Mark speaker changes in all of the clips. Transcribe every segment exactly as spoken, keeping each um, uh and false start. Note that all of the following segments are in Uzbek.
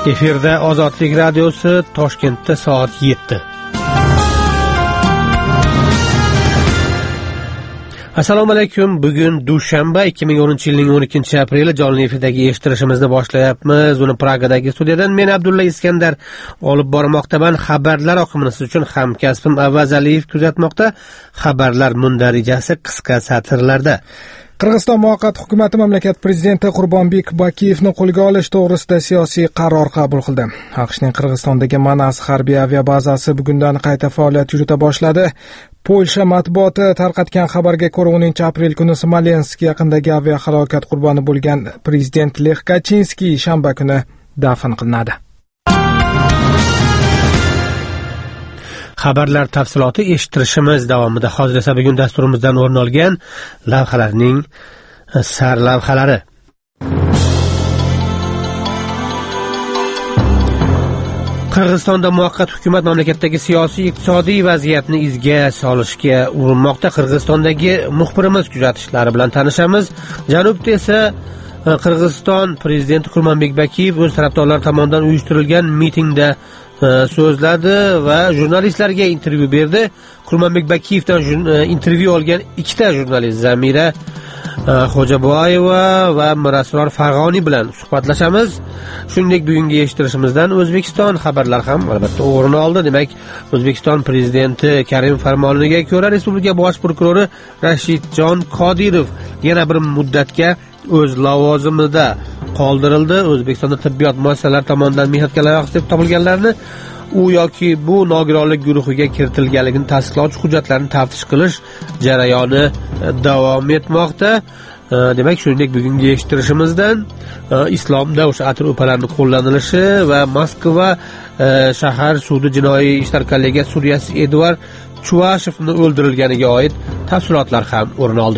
Speaker 1: Efirda Ozodlik radiosi, Toshkentda soat yetti. Assalomu alaykum. Bugun dushanba, ikki ming o'ninchi yilning o'n ikkinchi apreli, jonli efirdagi eshittirishimizni boshlayapmiz. Uni Pragadagi studiyadan men Abdulla Iskandar olib bormoqdaman. Xabarlar oqimini siz uchun hamkasbim Avaz Aliyev kuzatmoqda. Xabarlar mundarijasi qisqa satrlarda.
Speaker 2: Qirg'iziston muvaqqat hukumati mamlakat prezidenti Qurbonbek Bakiyevni qo'lga olish to'g'risida siyosiy qaror qabul qildi. AQShning Qirg'izistondagi Manas harbiy aviabazasi bugundan qayta faoliyat yurita boshladi. Polsha matbuoti tarqatgan xabarga ko'ra, o'ninchi aprel kuni Smolensk yaqinidagi aviahalokat qurboni bo'lgan prezident Lech Kachinskiy shanba kuni dafn qilinadi.
Speaker 1: Xabarlar tafsiloti eshittirishimiz davomida. Hozir esa bugun dasturimizdan o'rin olgan lavhalarning sarlavhalari. Qirg'izistonda muvaqqat hukumat mamlakatdagi siyosiy iqtisodiy vaziyatni izga solishga urinmoqda. Qirg'izistondagi muxbirimiz kuzatishlari bilan tanishamiz. Janubda esa Qirg'iziston prezidenti Qurbonbek Bakiyev o'z tarafdorlari tomonidan uyushtirilgan mitingda so'zladi va jurnalistlarga intervyu berdi. Qurbonbek Bakiyevdan intervyu olgan ikkita jurnalist Zamira Xo'jaboyeva va Mirasror Farg'oniy bilan suhbatlashamiz. Shuningdek, bugungi eshittirishimizdan O'zbekiston xabarlar ham albatta o'rin oldi. Demak, O'zbekiston prezidenti Karim farmoniga ko'ra respublika bosh prokurori Rashidjon Qodirov yana bir muddatga o'z lavozimida qoldirildi. O'zbekistonda tibbiyot muassasalari tomonidan mehnatga layoqsiz deb topilganlarni u yoki bu nogironlik guruhiga kiritilganligini tasdiqlovchi hujjatlarni taftish qilish jarayoni davom etmoqda. Demak, shuningdek, bugungi eshittirishimizdan islomda o'sha atir o'palarni qo'llanilishi va Moskva shahar sudi jinoiy ishlar kollegiyasi sudyasi Edvard Chuvashevni o'ldirilganiga oid tafsilotlar ham o'rin oldi.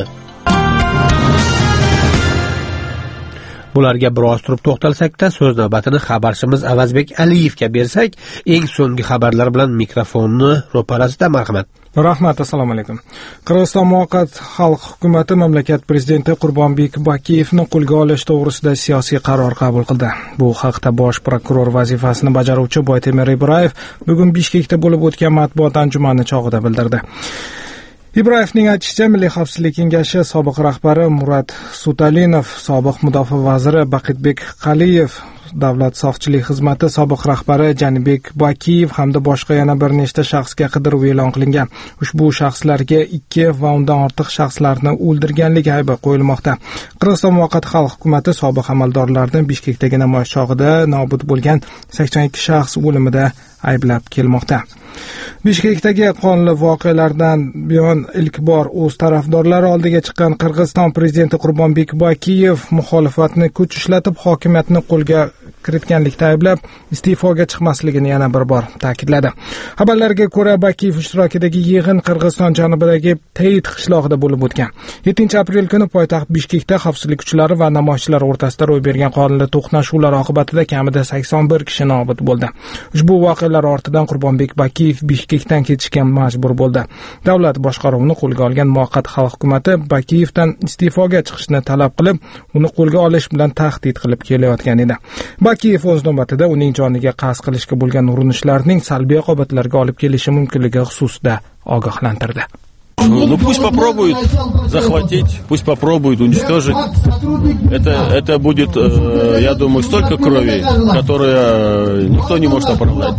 Speaker 1: Bularga biroz turib to'xtalsak-da, so'z navbatini xabarchimiz Avazbek Aliyevga bersak, eng so'nggi xabarlar bilan mikrofonni ro'parasida. Marhamat.
Speaker 2: Rahmat, assalomu alaykum. Qirg'iziston muvaqqat xalq hukumati mamlakat prezidenti Qurbonbek Bakiyevni qo'lga olish to'g'risida siyosiy qaror qabul qildi. Bu haqda bosh prokuror vazifasini bajaruvchi Boytemir Ibrayev bugun Bishkekda bo'lib o'tgan matbuot anjumani chog'ida bildirdi. Ibrayevning aytishicha, Milliy xavfsizlik kengashi sobiq rahbari Murat Sutalinov, sobiq mudofaa vaziri Baqitbek Qaliyev, davlat soqchilik xizmati sobiq rahbari Janibek Bakiyev hamda boshqa yana bir nechta shaxsga qidiruv e'lon qilingan. Ushbu shaxslarga ikki va undan ortiq shaxslarni o'ldirganlik aybi qo'yilmoqda. Qirg'iziston muvaqqat xalq hukumati sobiq amaldorlarni Bishkekdagi namoyish chog'ida nobud bo'lgan sakson ikki shaxs o'limida ayblab kelmoqda. Bishkekdagi qonli voqealardan buyon ilk bor o'z tarafdorlari oldiga chiqqan Qirg'iziston prezidenti Qurbonbek Bakiyev muxolifatni kuch ishlatib hokimiyatni qo'lga kiritganlikda ayblab iste'foga chiqmasligini yana bir bor ta'kidladi. Xabarlarga ko'ra, Bakiyev ishtirokidagi yig'in Qirg'iziston janubidagi Teyit qishlog'ida bo'lib o'tgan. yettinchi aprel kuni poytaxt Bishkekda xavfsizlik kuchlari va namoyishchilar o'rtasida ro'y bergan qonli to'qnashuvlar oqibatida kamida sakson bir kishi nobud bo'ldi. Ushbu voqealar ortidan Qurbonbek Bakiyev Bishkekdan ketishga majbur bo'ldi. Davlat boshqaruvini qo'lga olgan muvaqqat xalq hukumati Bakiyevdan iste'foga chiqishni talab qilib, uni qo'lga olish bilan tahdid qilib kelayotgan edi. Bakiyev o'z navbatida uning joniga qasd qilishga bo'lgan urinishlarning salbiy oqibatlarga olib kelishi mumkinligi xususida ogohlantirdi.
Speaker 3: Ну пусть попробуют захватить, пусть попробуют уничтожить. Это, это будет, я думаю, столько крови, которое никто не может оправдать.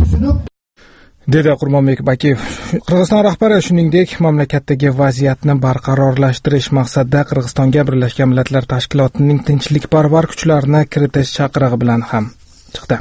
Speaker 2: dedi Qurbonbek Bakiyev. Qirg'iziston rahbari shuningdek mamlakatdagi vaziyatni barqarorlashtirish maqsadida Qirg'izistonga Birlashgan Millatlar Tashkilotining tinchlikparvar kuchlarini kiritish chaqirig'i bilan ham chiqdi.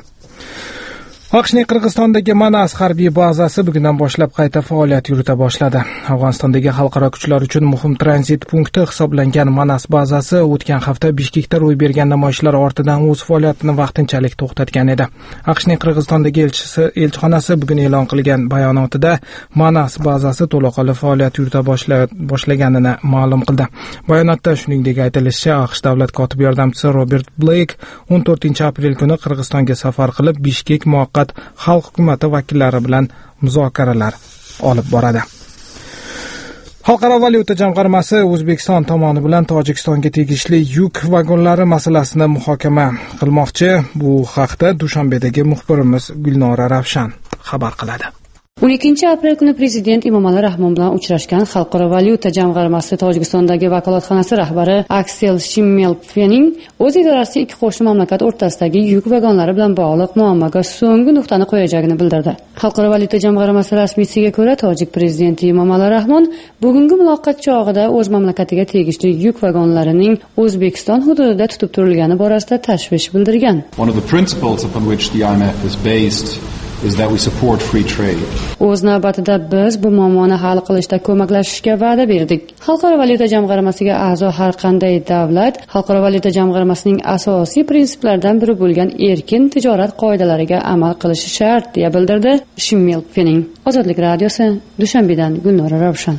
Speaker 2: AQShning Qirg'izistondagi Manas harbiy bazasi bugundan boshlab qayta faoliyat yurita boshladi. Afg'onistondagi xalqaro kuchlar uchun muhim tranzit punkti hisoblangan Manas bazasi o'tgan hafta Bishkekda ro'y bergan namoyishlar ortidan o'z faoliyatini vaqtinchalik to'xtatgan edi. AQShning Qirg'izistondagi elchisi elchixonasi bugun e'lon qilgan bayonotida Manas bazasi to'laqonli faoliyat yurita boshlaganini ma'lum qildi. Bayonotda shuningdek aytilishicha, AQSh davlat kotibi yordamchisi Robert Blake o'n to'rtinchi aprel kuni Qirg'izistonga safar qilib, Bishkek muvaqqat xalq hukumati vakillari bilan muzokaralar olib boradi. Xalqaro valyuta jamg'armasi O'zbekiston tomoni bilan Tojikistonga tegishli yuk vagonlari masalasini muhokama qilmoqchi. Bu haqda Dushanbedagi muxbirimiz Gulnora Ravshan xabar qiladi.
Speaker 4: o'n ikkinchi aprel kuni Prezident Emomali Rahmon bilan uchrashgan Xalqaro valyuta jamg'armasi Tojikistondagi vakolatxonasi rahbari Aksel Shimmelpfening o'z idorasi ikki qo'shni mamlakat o'rtasidagi yuk vagonlari bilan bog'liq muammoga so'nggi nuqtani qo'yajagini bildirdi. Xalqaro valyuta jamg'armasi rasmiysiga ko'ra, Tojik prezidenti Emomali Rahmon bugungi muloqot chog'ida o'z mamlakatiga tegishli yuk vagonlarining O'zbekiston hududida tutib turilgani borasida tashvish bildirgan.
Speaker 5: One of the principles upon which the I M F is based is that we support free trade.
Speaker 4: O'z navbatida biz bu muammoni hal qilishda ko'maklashishga va'da berdik. Xalqaro valyuta jamg'armasiga a'zo har qanday davlat Xalqaro valyuta jamg'armasining asosiy prinsiplaridan biri bo'lgan erkin tijorat qoidalariga amal qilishi shart, deya bildirdi Shimmelpfening. Ozodlik radiosi, Dushanbedan Gulnora Ravshan.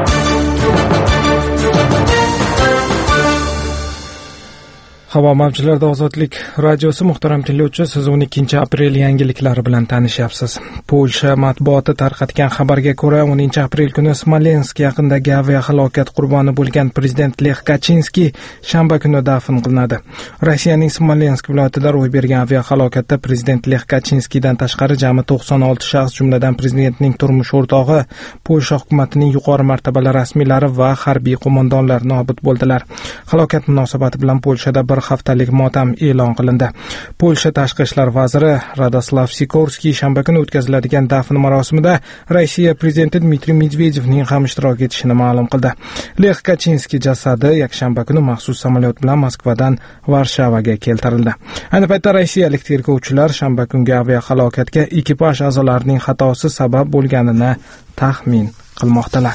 Speaker 2: Havo mavjlarida Ozodlik radiosi. Muhtaram tinglovchi, siz o'n ikkinchi aprel yangiliklari bilan tanishyapsiz. Polsha matbuoti tarqatgan xabarga ko'ra, o'ninchi aprel kuni Smolensk yaqinidagi aviahalokat qurboni bo'lgan prezident Lech Kachinskiy shanba kuni dafn qilinadi. Rossiyaning Smolensk viloyatida ro'y bergan aviahalokatda prezident Lech Kachinskiydan tashqari jami to'qson olti shaxs, jumladan prezidentning turmush o'rtog'i, Polsha hukumatining yuqori martabali rasmiylari va harbiy qo'mondonlar nobud bo'ldilar. Halokat munosabati bilan Polshada bir haftalik motam e'lon qilindi. Polsha tashqi ishlar vaziri Radoslav Sikorskiy shanba kuni o'tkaziladigan dafn marosimida Rossiya prezidenti Dmitriy Medvedevning ham ishtirok etishini ma'lum qildi. Lech Kachinskiy jasadi yakshanba kuni maxsus samolyot bilan Moskvadan Varshavaga keltirildi. Ayni paytda rossiyalik tergovchilar shanba kungi aviahalokatga ekipaj a'zolarining xatosi sabab bo'lganini taxmin qilmoqdalar.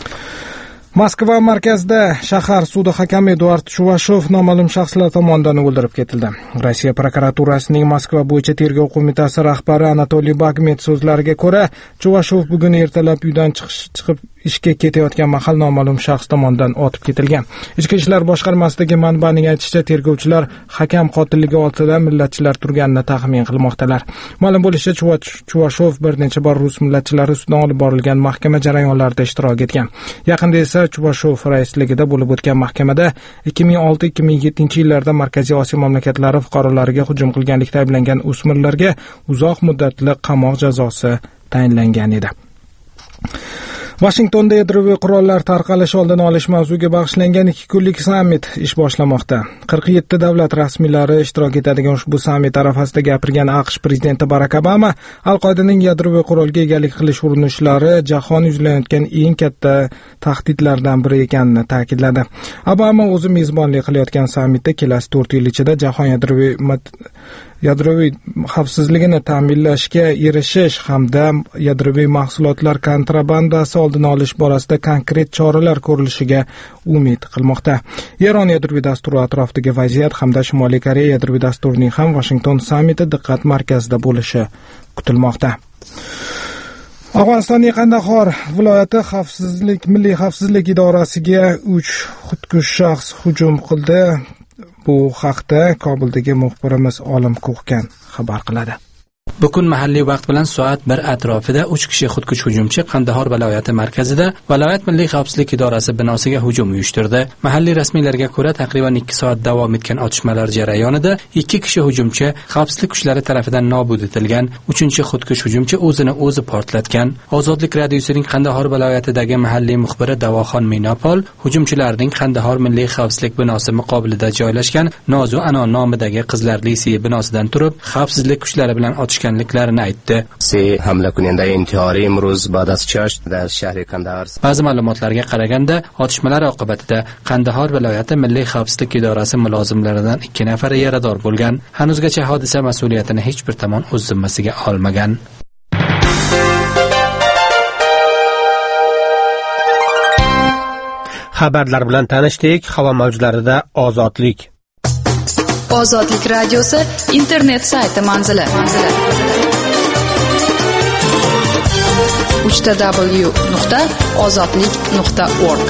Speaker 2: Moskva markazida shahar sudi hakami Eduard Chuvashov noma'lum shaxslar tomonidan o'ldirib ketildi. Rossiya prokuraturasining Moskva bo'yicha tergov qo'mitasi rahbari Anatoliy Bagmet so'zlariga ko'ra, Chuvashov bugun ertalab uydan chiqib ishga ketayotgan mahal noma'lum shaxs tomonidan otib ketilgan. Ichki ishlar boshqarmasidagi manbaning aytishicha, tergovchilar hakam qotilligi ortida millatchilar turganini taxmin qilmoqdalar. Ma'lum bo'lishicha, Chuvashov bir necha bor rus millatchilari ustidan olib borilgan mahkama jarayonlarida ishtirok etgan. Yaqinda esa Chuvashov raisligida bo'lib o'tgan mahkamada ikki ming olti ikki ming yettinchi yillarda Markaziy Osiyo mamlakatlari fuqarolariga hujum qilganlikda ayblangan o'smirlarga uzoq muddatli qamoq jazosi tayinlangan edi. Washingtonda yadroviy qurollar tarqalishi oldini olish mavzuga bag'ishlangan ikki kunlik sammit ish boshlamoqda. qirq yetti davlat rasmiylari ishtirok etadigan ushbu sammit arafasida gapirgan AQSh prezidenti Barak Obama Al-Qoidaning yadroviy qurolga egalik qilish urinishlari jahon yuzlanayotgan eng katta tahdidlardan biri ekanini ta'kidladi. Obama o'zi mezbonlik qilayotgan sammitda kelasi to'rt yil ichida jahon yadroviy yadroviy xavfsizligini ta'minlashga erishish hamda yadroviy mahsulotlar kontrabandasi oldini olish borasida konkret choralar ko'rilishiga umid qilmoqda. Eron yadroviy dasturi atrofidagi vaziyat hamda Shimoliy Koreya yadroviy dasturining ham Washington sammiti diqqat markazida bo'lishi kutilmoqda. Afg'onistonning Qandahor viloyati xavfsizlik milliy xavfsizlik idorasiga uch xudkush shaxs hujum qildi. Bu haqda Kobuldagi muxbirimiz Olim Ko'xkan xabar qiladi.
Speaker 6: Bugun mahalliy vaqt bilan soat bir atrofida uch kishi xudkush hujumchi Qandahor viloyati markazida viloyat milliy xavfsizlik idorasi binosiga hujum uyushtirdi. Mahalliy rasmiylarga ko'ra, taqriban ikki soat davom etgan otishmalar jarayonida ikki kishi hujumchi xavfsizlik kuchlari tomonidan nobud etilgan. uchinchi xudkush hujumchi o'zini o'zi portlatgan. Ozodlik radiosining Qandahor viloyatidagi mahalliy muxbiri Davoxon Minopol hujumchilarning Qandahor milliy xavfsizlik binosi muqobilida joylashgan Nozu Anon nomidagi qizlar liseyi binosidan turib, xavfsizlik kuchlari bilan otishganliklarini aytdi. Ba'zi ma'lumotlarga qaraganda, otishmalar oqibatida Qandahor viloyati milliy xavfsizlik idorasi mulozimlaridan ikki nafari yarador bo'lgan. Hanuzgacha hodisa mas'uliyatini hech bir tomon o'z zimmasiga olmagan.
Speaker 1: Xabarlar bilan tanishdik. Havo mavjlarida ozodlik.
Speaker 7: Ozodlik radiosi internet sayti manzili. uch w nuqta ozodlik nuqta org.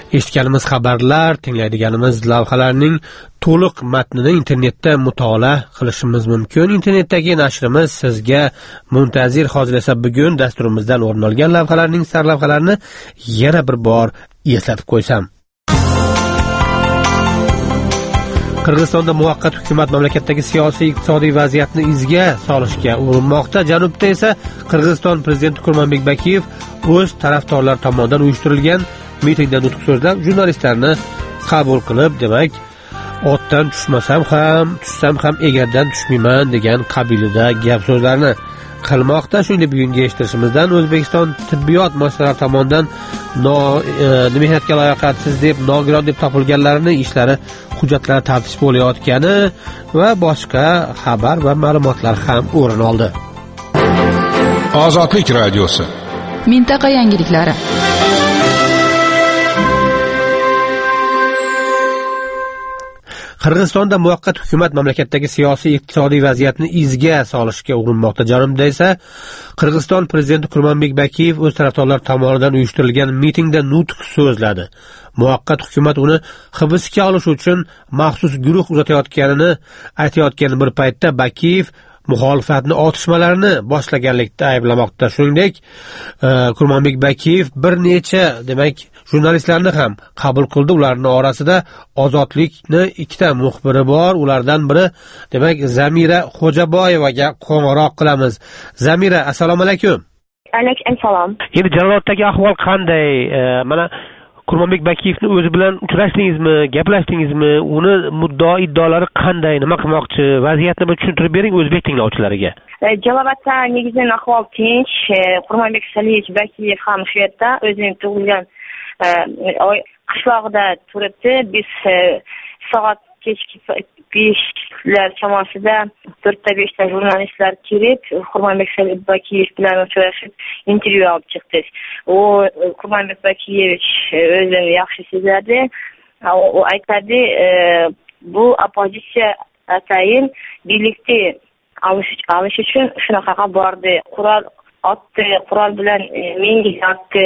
Speaker 1: eshitganimiz xabarlar, tinglaydiganimiz lavhalarning to'liq matnini internetda mutolaa qilishimiz mumkin. Internetdagi nashrimiz sizga muntazir. Hozir esa bugun dasturimizdan o'rin olgan lavhalarning sarlavhalarini yana bir bor eslatib qo'ysam. Qirg'izistonda muvaqqat hukumat mamlakatdagi siyosiy iqtisodiy vaziyatni izga solishga urinmoqda. Janubda esa Qirg'iziston prezidenti Kurmanbek Bakiyev o'z tarafdorlari tomonidan uyushtirilgan mitingda nutq so'zlab, jurnalistlarni qabul qilib, demak, otdan tushmasam ham, tushsam ham egardan tushmayman degan qabilida gap so'zlarni qilmoqda. Shuningdek, bugungi eshittirishimizdan O'zbekiston tibbiyot muassasalari tomonidan no e, mehnatga layoqatsiz deb, nogiron deb topilganlarning ishlari, hujjatlari tartib bo'layotgani va boshqa xabar va ma'lumotlar ham o'rin oldi.
Speaker 8: Ozodlik radiosi.
Speaker 7: Mintaqa yangiliklari.
Speaker 1: Qirg'izistonda muvaqqat hukumat mamlakatdagi siyosiy iqtisodiy vaziyatni izga solishga urinmoqda. Janubda esa Qirg'iziston prezidenti Kurmanbek Bakiyev o'z tarafdorlari tomonidan uyushtirilgan mitingda nutq so'zladi. Muvaqqat hukumat uni hibsga olish uchun maxsus guruh uzatayotganini aytayotgan bir paytda Bakiyev muxolifatni otishmalarini boshlaganlikda ayblamoqda. Shuningdek, Kurmanbek Bakiyev bir necha, demak, jurnalistlarni ham qabul qildi. Ularning orasida Ozodlikni ikkita muxbiri bor. Ulardan biri, demak, Zamira Xo'jaboyevaga qo'ng'iroq qilamiz. Zamira, assalomu alaykum.
Speaker 9: Alaykum assalom.
Speaker 1: Endi Jaloloddagi ahvol qanday? Mana Kurmanbek Bakiyevni o'zi bilan uchrashdingizmi, gaplashdingizmi? Uni muddao iddaolari qanday, nima qilmoqchi? Vaziyatni bir tushuntirib bering o'zbek tinglovchilariga.
Speaker 9: Jalolodda negizan ahvol tinch. Kurmanbek Saliyevich Bakiyev ham shu yerda o'zining tug'ilgan qishlog'ida turibdi. Biz soat kechki beshlar chamosida to'rtta beshta jurnalistlar kelib, Kurmanbek Bakiyev bilan uchrashib, intervyu olib chiqdik. U Kurmanbek Bakiyevich o'zini yaxshi sezadi. U aytadi, bu oppozitsiya atayin birlikda olish uchun shunaqaga bordi. Qurol otdi, qurol bilan menga yaqdi.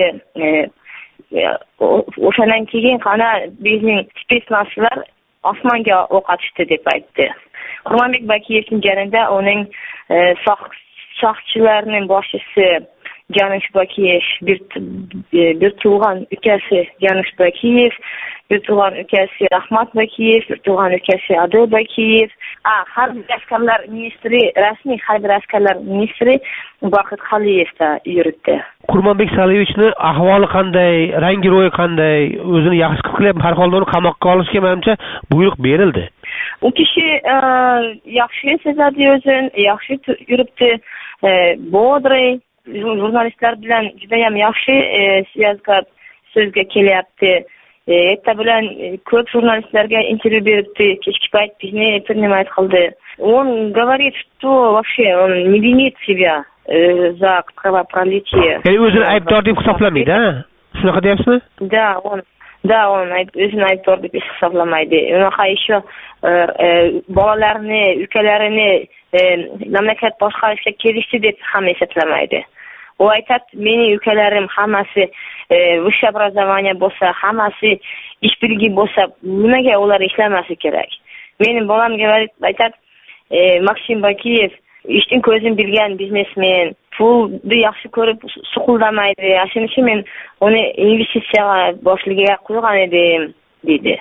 Speaker 9: O'shandan keyin qana bizning spetsnazlar osmonga o'q otishdi deb aytdi. Kurmanbek Bakiyevning janida uning soqchilarning boshchisi Janush Bakiyev, bir, bir tug'an ukasi Janush Bakiyev, bir tug'an ukasi Rahmat Bakiyev, bir tug'an ukasi Adil Bakiyev, a harbiy askarlar ministri, rasmiy harbiy askarlar ministri Vaqit Xaliyevda yuribdi.
Speaker 1: Kurmanbek Saliyevichni ahvoli qanday, rangi ro'yi qanday, o'zini yaxshi his qilyapti? Har holda uni qamoqqa olishga menimcha buyruq berildi.
Speaker 9: U kishi yaxshi sezadi o'zini, yaxshi yuribdi, bodri, jurnalistlar bilan juda ham yaxshi siyosatga so'zga kelyapti. Erta bilan ko'p jurnalistlarga intervyu beribdi, kechki payt bizni принимать qildi. Он говорит, что вообще он не винит себя за кровопролитие.
Speaker 1: Ya'ni o'zini aybdor deb hisoblamaydi, ha? Shunaqa deyapsizmi?
Speaker 9: Да, он Да, он o'zini aybdor deb hisoblamaydi. Unaqa еще bolalarni, ukalarini mamlakat boshqarishga kelishdi deb ham hisoblamaydi. U aytadi, meni ukalarim hammasi vысшее образование bo'lsa, hammasi ish bilgi bo'lsa, nimaga ular ishlamasi kerak? Mening bolamga aytadi, Maksim Bakiyev ishdan ko'zim bilgan biznesmen, pulni yaxshi ko'rib suquldamaydi. Shuning uchun men uni investitsiyaga boshligiga qo'ygan edim, dedi.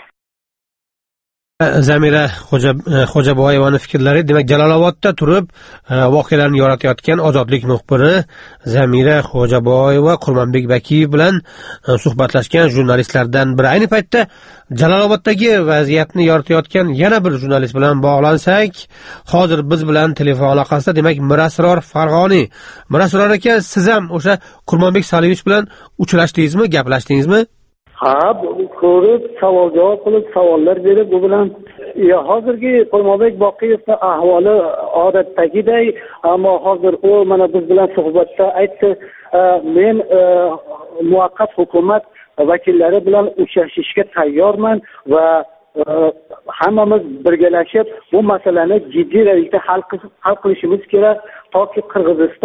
Speaker 1: Zamira Xo'jaboyevaning fikrlari. Demak, Jalolobodda turib voqealarni yoritayotgan Ozodlik muxbiri Zamira Xo'jaboyeva Kurmanbek Bakiyev bilan suhbatlashgan jurnalistlardan biri. Ayni paytda Jaloloboddagi vaziyatni yoritayotgan yana bir jurnalist bilan bog'lansak, hozir biz bilan telefon aloqasida, demak, Mirasror Farg'oniy. Mirasror aka, siz ham o'sha Kurmanbek Saliyevich bilan uchrashdingizmi, gaplashdingizmi?
Speaker 10: Ha, ko'rib, savol javob qilib, savollar berib, bu bilan hozirgi Kurmanbek Bakiyevning ahvoli odatdagiday, ammo hozir u mana biz bilan suhbatda aytdi, men muvaqqat hukumat vakillari bilan uchrashishga tayyorman va hammamiz birgalashib bu masalani jiddiy ravishda hal qilishimiz kerak, toki Qirg'iziston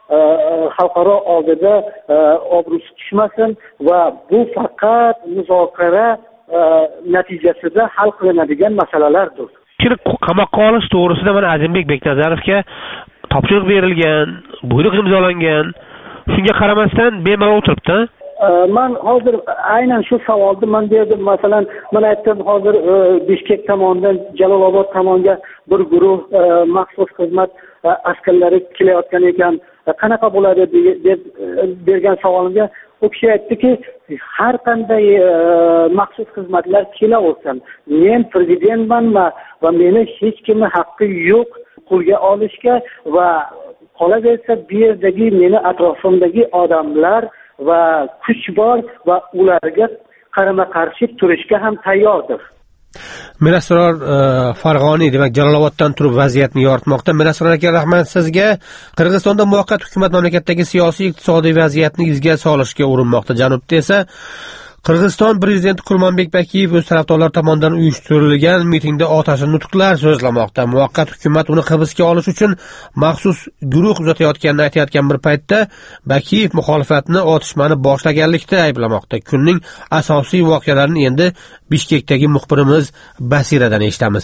Speaker 10: xalqaro oldida obro'si tushmasin va bu faqat muzokara natijasida hal qilinadigan masalalardir.
Speaker 1: Qamoqqa olish to'g'risida mana Azimbek Beknazarovga topshiriq berilgan, buyruq imzolangan. Shunga qaramasdan bemalol o'tiribdi.
Speaker 10: Men hozir aynan shu savolni men berdim. Masalan, men aytdim hozir Bishkek tomonidan Jalolobod tomoniga bir guruh maxsus xizmat askarlari kelayotgan ekan, qanaqa bo'ladi deb bergan savolimga u kishi aytdiki, har qanday maxsus xizmatlar kelaversin. Men prezidentman va meni hech kimning haqqi yo'q qo'lga olishga va qolaversa bu yerdagi meni atrofimdagi odamlar va kuch bor va ularga qarama-qarshi turishga ham tayyordir.
Speaker 1: Mirasror Farg'oniy, demak Jaloloboddan turib vaziyatni yoritmoqda. Mirasror aka, rahmat sizga. Qirg'izistonda muvaqqat hukumat mamlakatdagi siyosiy iqtisodiy vaziyatni izga solishga urinmoqda. Janubda esa Qirg'iziston prezidenti Qurmonbek Bakiyev o'z tarafdorlari tomonidan uyushtirilgan mitingda otashin nutqlar so'zlamoqda. Muvaqqat hukumat uni hibsga olish uchun maxsus guruh uzatayotganini aytayotgan bir paytda Bakiyev muxolifatni otishmani boshlaganlikda ayblamoqda. Kunning asosiy voqealarini endi Bishkekdagi muxbirimiz Basiradan eshitamiz.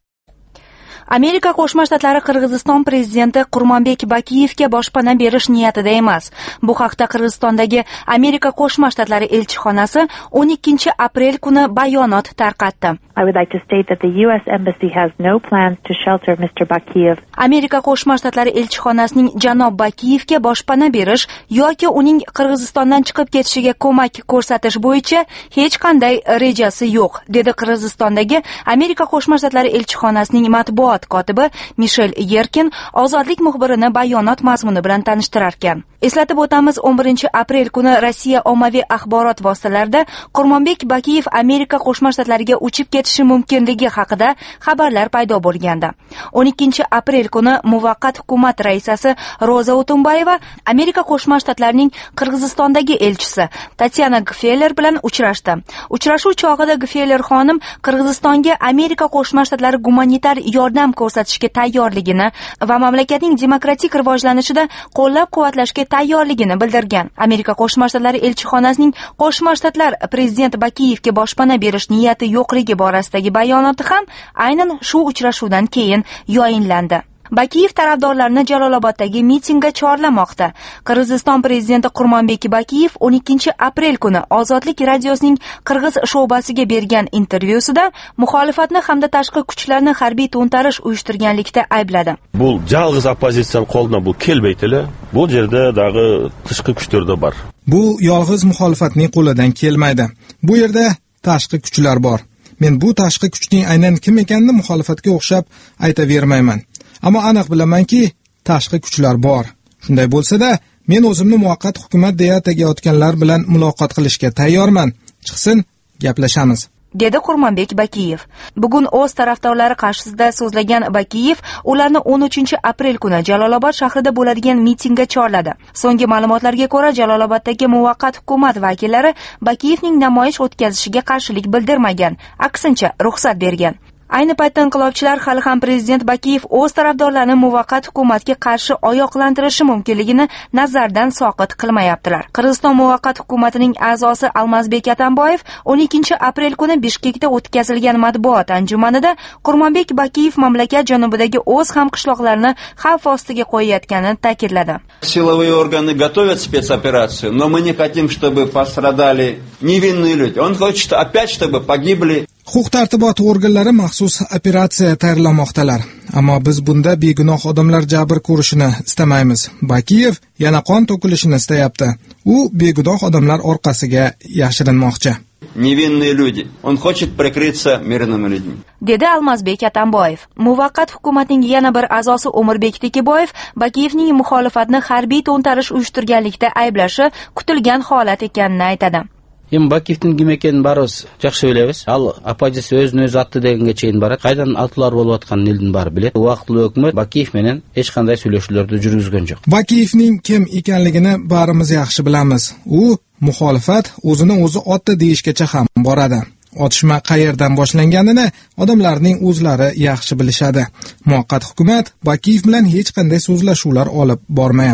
Speaker 8: Amerika Qo'shma Shtatlari Qirg'iziston prezidenti Qurmonbek Bakiyevga boshpana berish niyatida emas. Bu haqda Qirg'izistondagi Amerika Qo'shma Shtatlari elchixonasi o'n ikkinchi aprel kuni bayonot tarqatdi.
Speaker 11: I would like to state that the U S embassy has no plans to shelter Mister Bakiyev.
Speaker 8: Amerika Qo'shma Shtatlari elchixonasining janob Bakiyevga boshpana berish yoki uning Qirg'izistondan chiqib ketishiga ko'mak ko'rsatish bo'yicha hech qanday rejasi yo'q, dedi Qirg'izistondagi Amerika Qo'shma Shtatlari elchixonasining matbuot kotibi Mishel Yerkin Ozodlik muxbirini bayonot mazmuni bilan tanishtirar ekan. Eslatib o'tamiz, o'n birinchi aprel kuni Rossiya ommaviy axborot vositalarida Qurmonbek Bakiyev Amerika Qo'shma Shtatlariga uchib ketishi mumkinligi haqida xabarlar paydo bo'lgandi. o'n ikkinchi aprel kuni muvaqqat hukumat raisasi Roza Utumbayeva Amerika Qo'shma Shtatlarining Qirg'izistondagi elchisi Tatyana Gfeller bilan uchrashdi. Uchrashuv chog'ida Gfeller xonim Qirg'izistonga Amerika Qo'shma Shtatlari gumanitar yordam ko'rsatishga tayyorligini va mamlakatning demokratik rivojlanishida qo'llab-quvvatlashga tayyorligini bildirgan. Amerika Qo'shma Shtatlari elchixonasining Qo'shma Shtatlar prezident Bakiyevga boshpana berish niyati yo'qligi borasidagi bayonoti ham aynan shu uchrashuvdan keyin yoyinlandi. Bakiyev tarafdorlarini Jaloloboddagi mitingga chorlamoqda. Qirg'iziston prezidenti Qurmonbek Bakiyev o'n ikkinchi aprel kuni Ozodlik radiosining Qirg'iz shobasiga bergan intervyusida muxolifatni hamda tashqi kuchlarni harbiy to'ntarish uyushtirganlikda aybladi.
Speaker 3: Bu jalg'iz oppozitsiyaning qo'lidan bu kelmaydi. Bu yerda dag'i tashqi kuchlar da bor.
Speaker 2: Bu yolg'iz muxolifatning qo'lidan kelmaydi. Bu yerda tashqi kuchlar bor. Men bu tashqi kuchning aynan kim ekanini muxolifatga o'xshab aytavermayman. Ammo aniq bilamanki, tashqi kuchlar bor. Shunday bo'lsa-da, men o'zimni muvaqqat hukumat deya tegayotganlar bilan muloqot qilishga tayyorman. Chiqsin, gaplashamiz,
Speaker 8: dedi Qurmonbek Bakiyev. Bugun o'z tarafdorlari qarshisida so'zlagan Bakiyev ularni o'n uchinchi aprel kuni Jalolobod shahrida bo'ladigan mitingga chorladi. So'nggi ma'lumotlarga ko'ra, Jaloloboddagi muvaqqat hukumat vakillari Bakiyevning namoyish o'tkazishiga qarshilik bildirmagan, aksincha ruxsat bergan. Ayni paytda inqilobchilar hali ham prezident Bakiyev o'z tarafdorlarini muvaqqat hukumatga qarshi oyoqlantirishi mumkinligini nazardan soqit qilmayaptilar. Qirg'iziston muvaqqat hukumatining a'zosi Almazbek Atamboyev o'n ikkinchi aprel kuni Bishkekda o'tkazilgan matbuot anjumanida Qurmonbek Bakiyev mamlakat janubidagi o'z hamqishloqlarini xavf ostiga qo'yayotganini ta'kidladi.
Speaker 12: Силовые органы готовят спецоперацию, но мы не хотим, чтобы пострадали невинные люди. Он хочет опять, чтобы погибли.
Speaker 2: Huquq-tartibot organlari maxsus operatsiya tayyorlamoqdalar. Ammo biz bunda begunoh odamlar jabr ko'rishini istamaymiz. Bakiyev yana qon to'kilishini istayapti. U begunoh odamlar orqasiga yashirinmoqchi.
Speaker 12: Невинные люди. Он хочет прикрыться мирными людьми.
Speaker 8: dedi Almazbek Atamboyev. Muvaqqat hukumatning yana bir a'zosi Umirbek Tekiboyev Bakiyevning muxolifatni harbiy to'ntarish uyushtirganlikda ayblashi kutilgan holat ekanini aytadi.
Speaker 13: Эми Бакиевдин ким экенин баарыбыз жакшы билебиз. Ал оппозиция өзүн өзү атты дегенге чейин барат. Кайдан атуулар болуп атканын элдин баары билет. Убактылуу өкмөт Бакиев менен эч кандай сүйлөшүүлөрдү жүргүзгөн жок.
Speaker 2: Бакиевдин ким экенлигини баарыбыз жакшы билamiz. U muxolifat o'zini o'zi otdi deyishgacha ham boradi. Otishma qayerdan boshlanganini odamlarning o'zlari yaxshi bilishadi. Muvaqqat hukumat Bakiyev bilan hech qanday so'zlashuvlar olib bormayapti.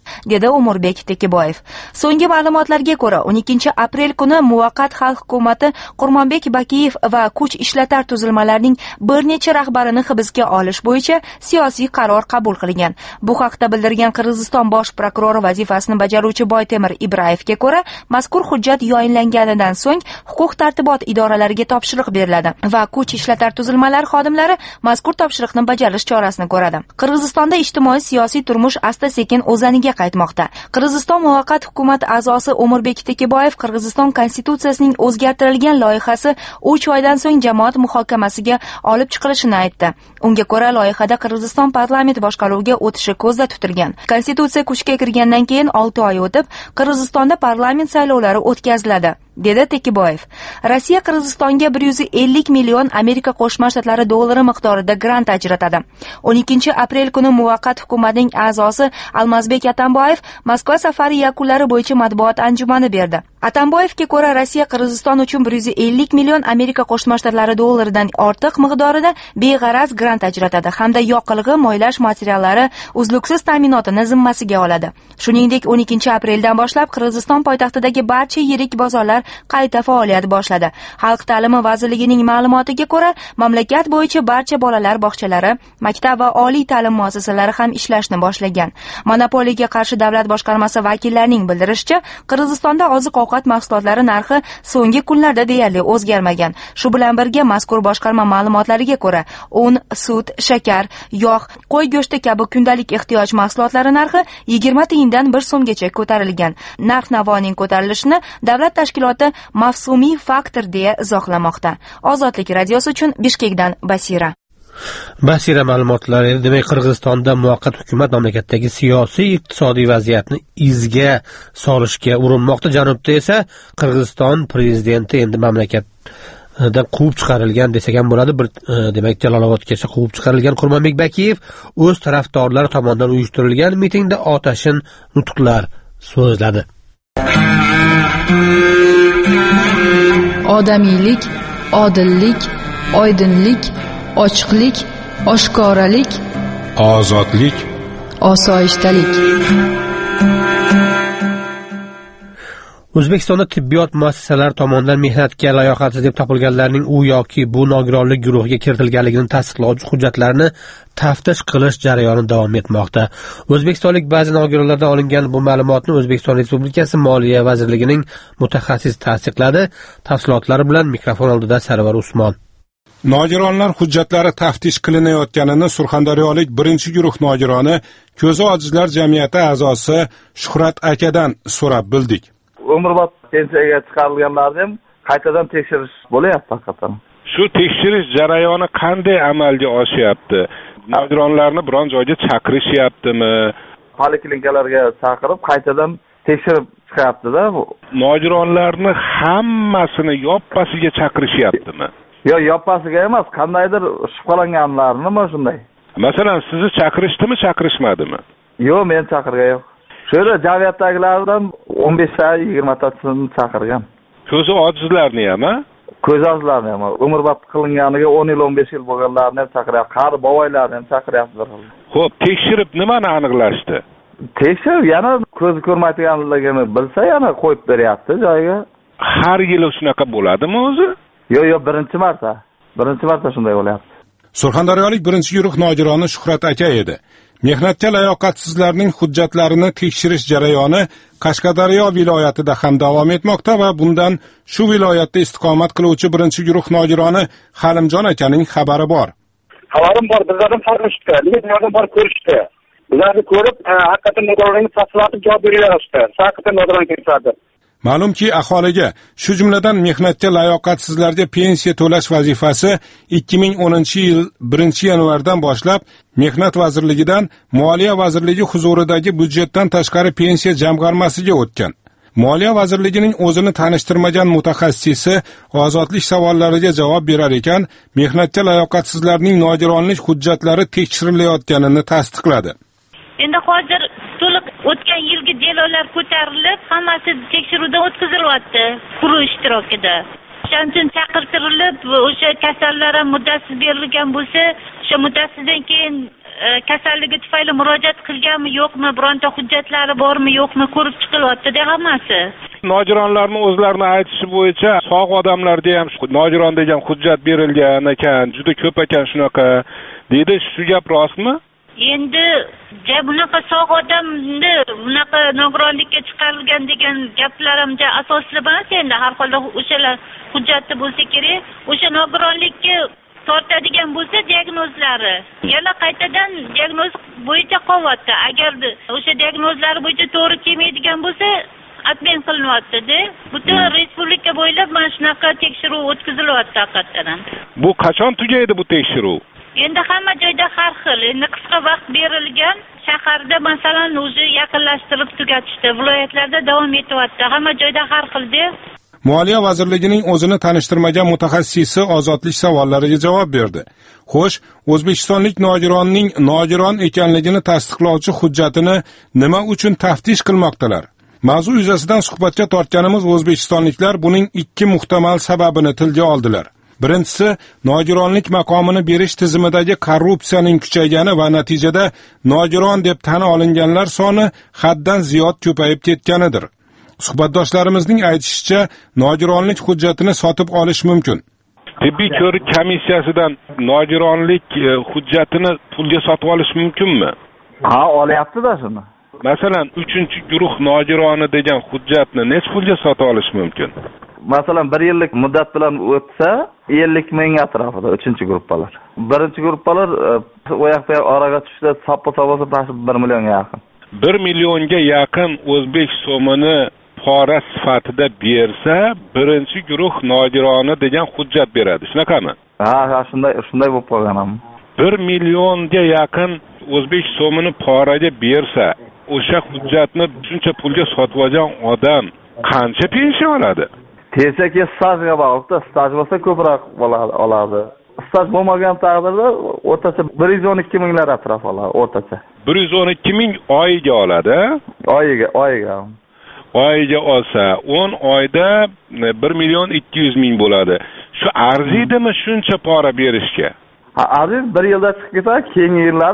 Speaker 8: dedi Umurbek Tekiboyev. So'nggi ma'lumotlarga ko'ra, o'n ikkinchi aprel kuni muvaqqat xalq hukumati Qurbonbek Bakiyev va kuch ishlatar tuzilmalarining bir necha rahbarini hibsga olish bo'yicha siyosiy qaror qabul qilgan. Bu haqda bildirgan Qirg'iziston bosh prokurori vazifasini bajaruvchi Boytemir Ibrayevga ko'ra, mazkur hujjat yoyinlanganidan so'ng huquq tartibot idoralariga topshiriq beriladi va kuch ishlatar tuzilmalari xodimlari mazkur topshiriqni bajarish chorasini ko'radi. Qirg'izistonda ijtimoiy siyosiy turmush asta-sekin o'zaniga qaytmoqda. Qirg'iziston muvaqqat hukumat a'zosi Umurbek Tekiboyev Qirg'iziston konstitutsiyasining o'zgartirilgan loyihasi uch oydan so'ng jamoat muhokamasiga olib chiqilishini aytdi. Unga ko'ra, loyihada Qirg'iziston parlament boshqaruviga o'tishi ko'zda tutilgan. Konstitutsiya kuchga kirgandan keyin olti oy o'tib, Qirg'izistonda parlament saylovlari o'tkaziladi, dedi Tekiboyev. Rossiya Qirg'izistonga bir yuz ellik million Amerika Qo'shma Shtatlari dollari miqdorida grant ajratadi. o'n ikkinchi aprel kuni muvaqqat hukumatning a'zosi Almazbek Atamboyev Moskva safari yakunlari bo'yicha matbuot anjumani berdi. Atamboyevga ko'ra, Rossiya Qirg'iziston uchun bir yuz ellik million Amerika Qo'shma Shtatlari dollaridan ortiq miqdorida beg'araz grant ajratadi hamda yoqilg'i, moylash materiallari uzluksiz ta'minotini zimmasiga oladi. Shuningdek, o'n ikkinchi apreldan boshlab Qirg'iziston poytaxtidagi barcha yirik bozorlar qayta faoliyat boshladi. Xalq ta'limi vazirligining ma'lumotiga ko'ra, mamlakat bo'yicha barcha bolalar bog'chalari, maktab va oliy ta'lim muassasalari ham ishlashni boshlagan. Monopoliyaga qarshi davlat boshqarmasi vakillarining bildirishicha, Qirg'izistonda oziq-ovqat mahsulotlari narxi so'nggi kunlarda deyarli o'zgarmagan. Shu bilan birga mazkur boshqarma ma'lumotlariga ko'ra, un, sut, shakar, yog', qo'y go'shti kabi kundalik ehtiyoj mahsulotlari narxi yigirma tiyindan bir so'mgacha ko'tarilgan. Narx-navoning ko'tarilishini davlat tashkiloti mavsumiy faktor deya izohlamoqda. Ozodlik radiosi uchun Bishkekdan Basira.
Speaker 1: Basira ma'lumotlari. Demak, Qirg'izistonda muvaqqat hukumat mamlakatdagi siyosiy iqtisodiy vaziyatni izga solishga urinmoqda. Janubda esa Qirg'iziston prezidenti endi mamlakatdan quvib chiqarilgan desak ham bo'ladi. Bir demak, Jalolobodgacha quvib chiqarilgan Qurbonbek Bakiyev o'z tarafdorlari tomonidan uyushtirilgan mitingda otashin nutqlar so'zladi.
Speaker 7: Odamiylik, odillik, oydinlik, ochiqlik, oshkoralik,
Speaker 14: ozodlik,
Speaker 7: osoyishtalik.
Speaker 1: O'zbekistonda tibbiyot muassasalari tomonidan mehnatga layoqatsiz deb topilganlarning u yoki bu nogironlik guruhiga kiritilganligini tasdiqlovchi hujjatlarni taftish qilish jarayoni davom etmoqda. O'zbekistonlik ba'zi nogironlardan olingan bu ma'lumotni O'zbekiston Respublikasi Moliya vazirligining mutaxassisi tasdiqladi. Tafsilotlari bilan mikrofon oldida Sarvar Usmon.
Speaker 14: Nogironlar hujjatlari taftish qilinayotganini Surxondaryolik birinchi guruh nogironi Ko'zi ojizlar jamiyati a'zosi Shuhrat akadan so'rab bildik.
Speaker 15: Umrbod pensiyaga chiqarilganlarni ham qaytadan tekshirish bo'lyapti haqiqatan.
Speaker 14: Shu tekshirish jarayoni qanday amalga oshyapti? Nogironlarni biron joyga chaqirishyaptimi?
Speaker 15: Poliklinikalarga chaqirib qaytadan tekshirib chiqyapti-da bu.
Speaker 14: Nogironlarni hammasini yoppasiga chaqirishyaptimi?
Speaker 15: Yo'q, yoppasiga emas, qandaydir shubhalanganlarnimi shunday.
Speaker 14: Masalan, sizni chaqirishdimi, chaqirishmadimi?
Speaker 15: Yo'q, men chaqirgan yo'q. Shöyle jamiyatdagilardan o'n besh ta yigirma tasini chaqirgan.
Speaker 14: Ko'zi ojizlarni ham, ha?
Speaker 15: Ko'zi ojizlarni ham. Umrbod qilinganiga o'n yil o'n besh yil bo'lganlarni ham chaqiryapti. Qari boboylarni ham chaqiryaptilar.
Speaker 14: Xo'p, tekshirib nimani aniqlashdi?
Speaker 15: Tekshirib yana ko'zi ko'rmaydiganligini bilsa yana qo'yib beryapti joyiga.
Speaker 14: Har yili shunaqa bo'ladimi o'zi?
Speaker 15: Yo'q, yo'q, birinchi marta. Birinchi marta shunday bo'lyapti.
Speaker 14: Surxondaryolik birinchi guruh nogironi Shuhrat aka edi. Mehnatga layoqatsizlarning hujjatlarini tekshirish jarayoni Qashqadaryo viloyatida ham davom etmoqda va bundan shu viloyatda istiqomat qiluvchi birinchi guruh nogironi Halimjon akaning xabari bor.
Speaker 16: Xabarim bor, bizlardan farqlashdi. Bizlardan bor ko'rishdi. Bizlarni ko'rib, haqiqatan nogironlarni tafsilotli javob beryapti. Haqiqatan nogiron keladi.
Speaker 14: Ma'lumki, aholiga, shu jumladan mehnatga layoqatsizlarga pensiya to'lash vazifasi ikki ming o'ninchi yil birinchi yanvardan boshlab Mehnat vazirligidan Moliya vazirligi huzuridagi byudjetdan tashqari pensiya jamg'armasiga o'tgan. Moliya vazirligining o'zini tanishtirmagan mutaxassisi ozodlik savollariga javob berar ekan, mehnatga layoqatsizlarning nogironlik hujjatlari tekshirilayotganini tasdiqladi.
Speaker 17: Endi hozir to'liq o'tgan yilgi delolar ko'tarilib, hammasi tekshiruvdan o'tkazilyapti qurilish ishtirokida. Shuning uchun chaqirtirilib, o'sha kasallar ham muddasiz berilgan bo'lsa, o'sha muddasidan keyin kasalligi tufayli murojaat qilganmi yo'qmi, bironta hujjatlari bormi yo'qmi ko'rib chiqilyapti-da hammasi.
Speaker 14: Nogironlarning o'zlarini aytishi bo'yicha sog' odamlarga ham nogiron degan hujjat berilgan ekan, juda ko'p ekan shunaqa deydi. Shu gap rostmi?
Speaker 17: Endi bunaqa sog' odamni bunaqa nogironlikka chiqarilgan degan gaplar ham asosli emas. Endi har holda o'shalar hujjati bo'lsa kerak. O'sha nogironlikka tortadigan bo'lsa diagnozlari yana qaytadan diagnoz bo'yicha qolyapti. Agar o'sha diagnozlari bo'yicha to'g'ri kelmaydigan bo'lsa atmen qilinyapti-da. Butun respublika bo'ylab mana shunaqa tekshiruv o'tkazilyapti haqiqatan.
Speaker 14: Bu qachon tugaydi bu tekshiruv?
Speaker 17: Endi hamma joyda har xil. Endi qisqa vaqt berilgan. Shaharda masalan o'zi yaqinlashtirib tugatishdi. Viloyatlarda davom etyapti. Hamma joyda har xilda.
Speaker 14: Moliya vazirligining o'zini tanishtirmagan mutaxassisi ozodlik savollariga javob berdi. Xo'sh, o'zbekistonlik nogironning nogiron ekanligini tasdiqlovchi hujjatini nima uchun taftish qilmoqdalar? Mavzu yuzasidan suhbatga tortganimiz o'zbekistonliklar buning ikki muhtamal sababini tilga oldilar. Birinchisi, nogironlik maqomini berish tizimidagi korrupsiyaning kuchaygani va natijada nogiron deb tan olinganlar soni haddan ziyod ko'payib ketganidir. Suhbatdoshlarimizning aytishicha, nogironlik hujjatini sotib olish mumkin. Tibbiy ko'rik komissiyasidan nogironlik hujjatini pulga sotib olish mumkinmi?
Speaker 15: Ha, olyapti-da shuni.
Speaker 14: Masalan, uchinchi guruh nogironi degan hujjatni nech pulga sotib olish mumkin?
Speaker 15: Masalan, bir yillik muddat bilan o'tsa, ellik ming atrofida uchinchi gruppalar. Birinchi gruppalar u yoqda oraga tushdi, soppa-soppa tashib bir millionga yaqin.
Speaker 14: bir millionga yaqin o'zbek so'mini pora sifatida bersa, birinchi guruh nogironi degan hujjat beradi. Shunaqami?
Speaker 15: Ha, ha, shunday, shunday bo'lib qolgan ham.
Speaker 14: bir millionga yaqin o'zbek so'mini poraga bersa, o'sha hujjatni shuncha pulga sotib olgan odam qancha pensiya oladi?
Speaker 15: Pensiyaga stajga bog'liqda, staj bo'lsa ko'proq oladi. Staj bo'lmagan taqdirda o'rtacha bir yuz o'n ikki minglar atrof oladi, o'rtacha.
Speaker 14: bir yuz o'n ikki ming oyiga oladi.
Speaker 15: Oyiga, oyiga.
Speaker 14: Oyiga olsa, o'n oyda bir million ikki yuz ming bo'ladi. Shu arziydimi shuncha pora berishga?
Speaker 15: Ha, arziy bir yilda chiqib ketsa, keyingi yillar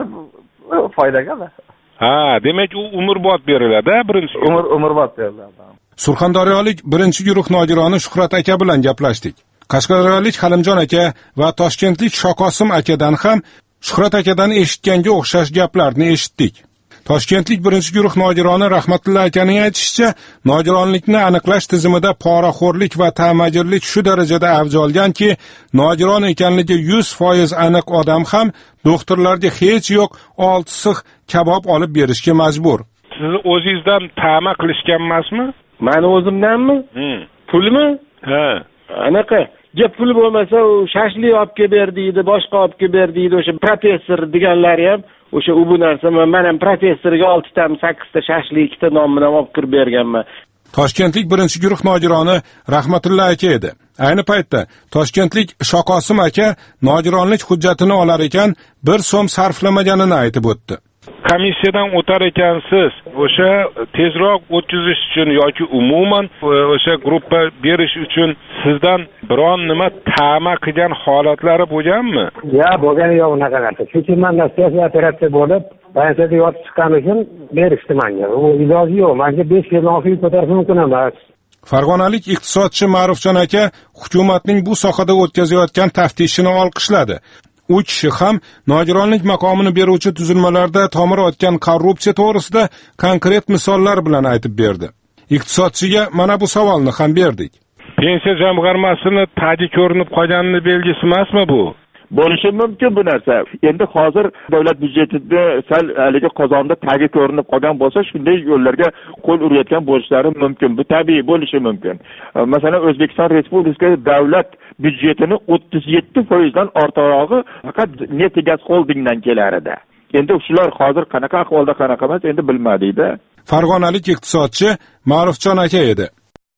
Speaker 15: foydaga.
Speaker 14: Ha, demak u umrbod beriladi, birinchi
Speaker 15: umr umrbod beriladi.
Speaker 14: Surxondaryolik birinchi guruh nogironi Shuhrat aka bilan gaplashdik. Qashqadaryolik Halimjon aka va Toshkentlik Shoqosim akadan ham Shuhrat akadan eshitganga o'xshash gaplarni eshitdik. Toshkentlik birinchi guruh nogironi Rahmatullo akaning aytishicha, nogironlikni aniqlash tizimida poraxo'rlik va ta'magirlik shu darajada avj olganki, nogiron ekanligi yuz foiz aniq odam ham doktorlarga hech yo'q olti six kabob olib berishga majbur. Siz o'zingizdan ta'ma qilishgan emasmi?
Speaker 18: Meni o'zimdanmi? Pulmi?
Speaker 14: Ha.
Speaker 18: Anaqa gap pul bo'lmasa, u shashlik olib kelib berdiydi, boshqa olib kelib berdiydi, o'sha professor deganlari ham o'sha u bu narsa men ham professorga olti ta sakkiz ta shashlik ikkita non bilan olib kirib berganman.
Speaker 14: Toshkentlik birinchi guruh nogironi Rahmatullo aka edi. Ayni paytda Toshkentlik Shoqosim aka nogironlik hujjatini olar ekan, bir so'm sarflamaganini aytib o'tdi. Komissiyadan o'tar ekansiz, o'sha tezroq o'tkazish uchun yoki umuman o'sha gruppa berish uchun sizdan biron nima ta'ma qilgan holatlari bo'lganmi?
Speaker 19: Ya, bo'lgani yo'q unaqa narsa. Chunki men nastasiya operatsiya bo'lib, pensiyada yotib chiqqan uchun berishdi menga. U iloji yo'q. Menga besh yil oxirgi ko'tarish mumkin emas.
Speaker 14: Farg'onalik iqtisodchi Ma'rufjon aka hukumatning bu sohada o'tkazayotgan taftishini olqishladi. U kishi ham nogironlik maqomini beruvchi tuzilmalarda tomir otgan korrupsiya to'g'risida konkret misollar bilan aytib berdi. Iqtisodchiga mana bu savolni ham berdik. Pensiya jamg'armasini tagi ko'rinib qolganini belgisi emasmi bu?
Speaker 18: Bo'lishi mumkin bu narsa. Endi hozir davlat byudjetida sal haligi qozonda tagi ko'rinib qolgan bo'lsa, shunday yo'llarga qo'l urayotgan bo'lishlari mumkin. Bu tabiiy bo'lishi mumkin. Masalan, O'zbekiston Respublikasi davlat byudjetining o'ttiz yetti foiz dan ortig'i faqat Neftegas Holdingdan kelar edi. Endi shular hozir qanaqa ahvolda, qanaqa emas, endi bilmadikda.
Speaker 14: Farg'onalik iqtisodchi Ma'rufjon aka edi.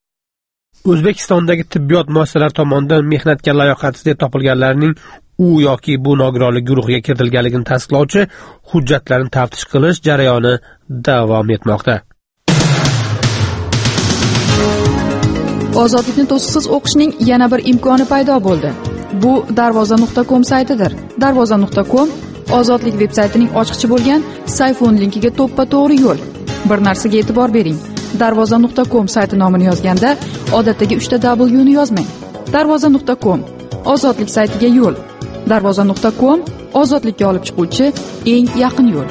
Speaker 1: O'zbekistondagi tibbiyot muassasalari tomonidan mehnatga layoqatsiz deb topilganlarning u yoki bu nogironlik guruhiga kiritilganligini tasdiqlovchi hujjatlarni taftish qilish jarayoni davom etmoqda.
Speaker 7: Ozodlikni to'siqsiz o'qishning yana bir imkoni paydo bo'ldi. Bu darvoza nuqta com saytidir. darvoza nuqta com
Speaker 20: Ozodlik veb-saytining ochiqchi bo'lgan Sayfon linkiga to'ppa-to'g'ri yo'l. Bir narsaga e'tibor bering. darvoza nuqta com sayti nomini yozganda odatdagi uchta W ni yozmang. darvoza nuqta com ozodlik saytiga yo'l. darvoza nuqta com ozodlikka olib chiquvchi eng yaqin yo'l.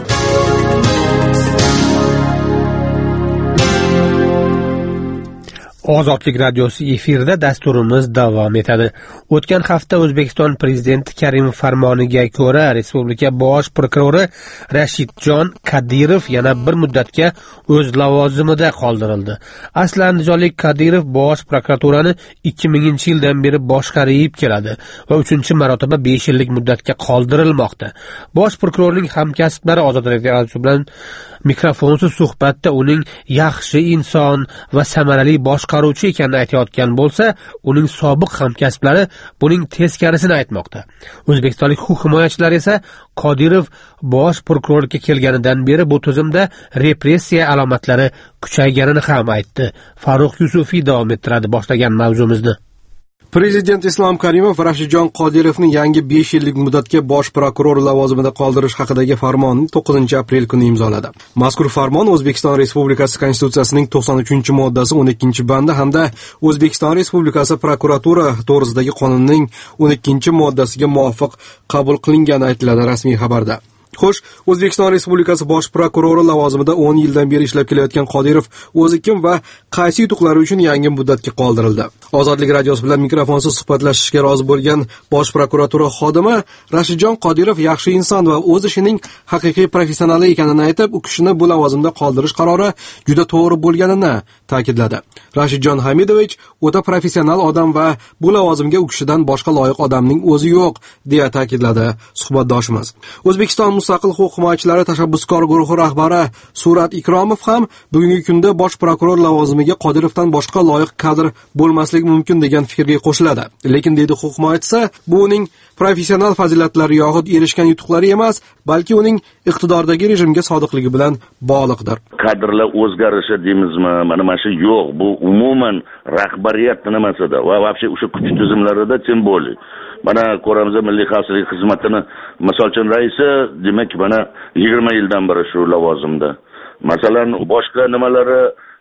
Speaker 1: Ozodlik radiosi efirida dasturimiz davom etadi. O'tgan hafta O'zbekiston prezidenti Karimov farmoniga ko'ra respublika bosh prokurori Rashidjon Qodirov yana bir muddatga o'z lavozimida qoldirildi. Asli andijonlik Qodirov bosh prokuraturani ikki minginchi yildan beri boshqarib keladi va uchinchi marotaba besh yillik muddatga qoldirilmoqda. Bosh prokurorning hamkasblari Ozodlik radiosi bilan mikrofonsiz suhbatda uning yaxshi inson va samarali boshqaruvchi ekanini aytayotgan bo'lsa, uning sobiq hamkasblari buning teskarisini aytmoqda. O'zbekistonlik huquq himoyachilari esa Qodirov bosh prokurorga kelganidan beri bu tizimda repressiya alomatlari kuchayganini ham aytdi. Farruh Yusufiy davom ettiradi boshlagan mavzumizni.
Speaker 21: Prezident Islom Karimov Rashidjon Qodirovni yangi besh yillik muddatga bosh prokuror lavozimida qoldirish haqidagi farmonni to'qqizinchi aprel kuni imzoladi. Mazkur farmon O'zbekiston Respublikasi Konstitutsiyasining to'qson uchinchi moddasi o'n ikkinchi bandi hamda O'zbekiston Respublikasi prokuratura to'g'risidagi qonunning o'n ikkinchi moddasiga muvofiq qabul qilingani aytiladi rasmiy xabarda. Xo'sh, O'zbekiston Respublikasi bosh prokurori lavozimida o'n yildan beri ishlab kelayotgan Qodirov o'zi kim va qaysi yutuqlari uchun yangi muddatga qoldirildi? Ozodlik radiosi bilan mikrofonsiz suhbatlashishga rozi bo'lgan bosh prokuratura xodimi Rashidjon Qodirov yaxshi inson va o'z ishining haqiqiy professionali ekanini aytib, u kishini bu lavozimda qoldirish qarori juda to'g'ri bo'lganini ta'kidladi. Rashidjon Hamidovich o'ta professional odam va bu lavozimga u kishidan boshqa loyiq odamning o'zi yo'q, deya ta'kidladi suhbatdoshimiz. O'zbekiston Mustaqil huquq himoyachilari tashabbuskor guruhi rahbari Surat Ikromov ham bugungi kunda bosh prokuror lavozimiga Qodirovdan boshqa loyiq kadr bo'lmasligi mumkin degan fikrga qo'shiladi. Lekin deydi huquq himoyachisi, bu uning professional fazilatlari yoxud erishgan yutuqlari emas, balki uning iqtidordagi rejimga sodiqligi bilan bog'liqdir.
Speaker 22: Kadrlar o'zgarishi deymizmi, mana mana shu yo'q. Bu umuman rahbariyat nimasida va вообще o'sha kuch tizimlarida tim bo'li. Mana ko'ramiz, Milliy xavfsizlik xizmatini misol uchun raisi, demak, mana yigirma yildan beri shu lavozimda. Masalan, boshqa nimalari,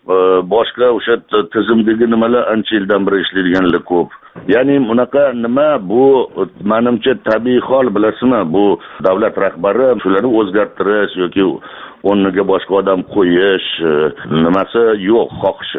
Speaker 22: boshqa o'sha tizimdagi nimalar ancha yildan beri ishlaydiganlar ko'p. Ya'ni bunaqa nima, bu menimcha tabiiy hol, bilasizmi? Bu davlat rahbari shularni o'zgartirish yoki o'rniga boshqa odam qo'yish nimasi yo'q, xohishi.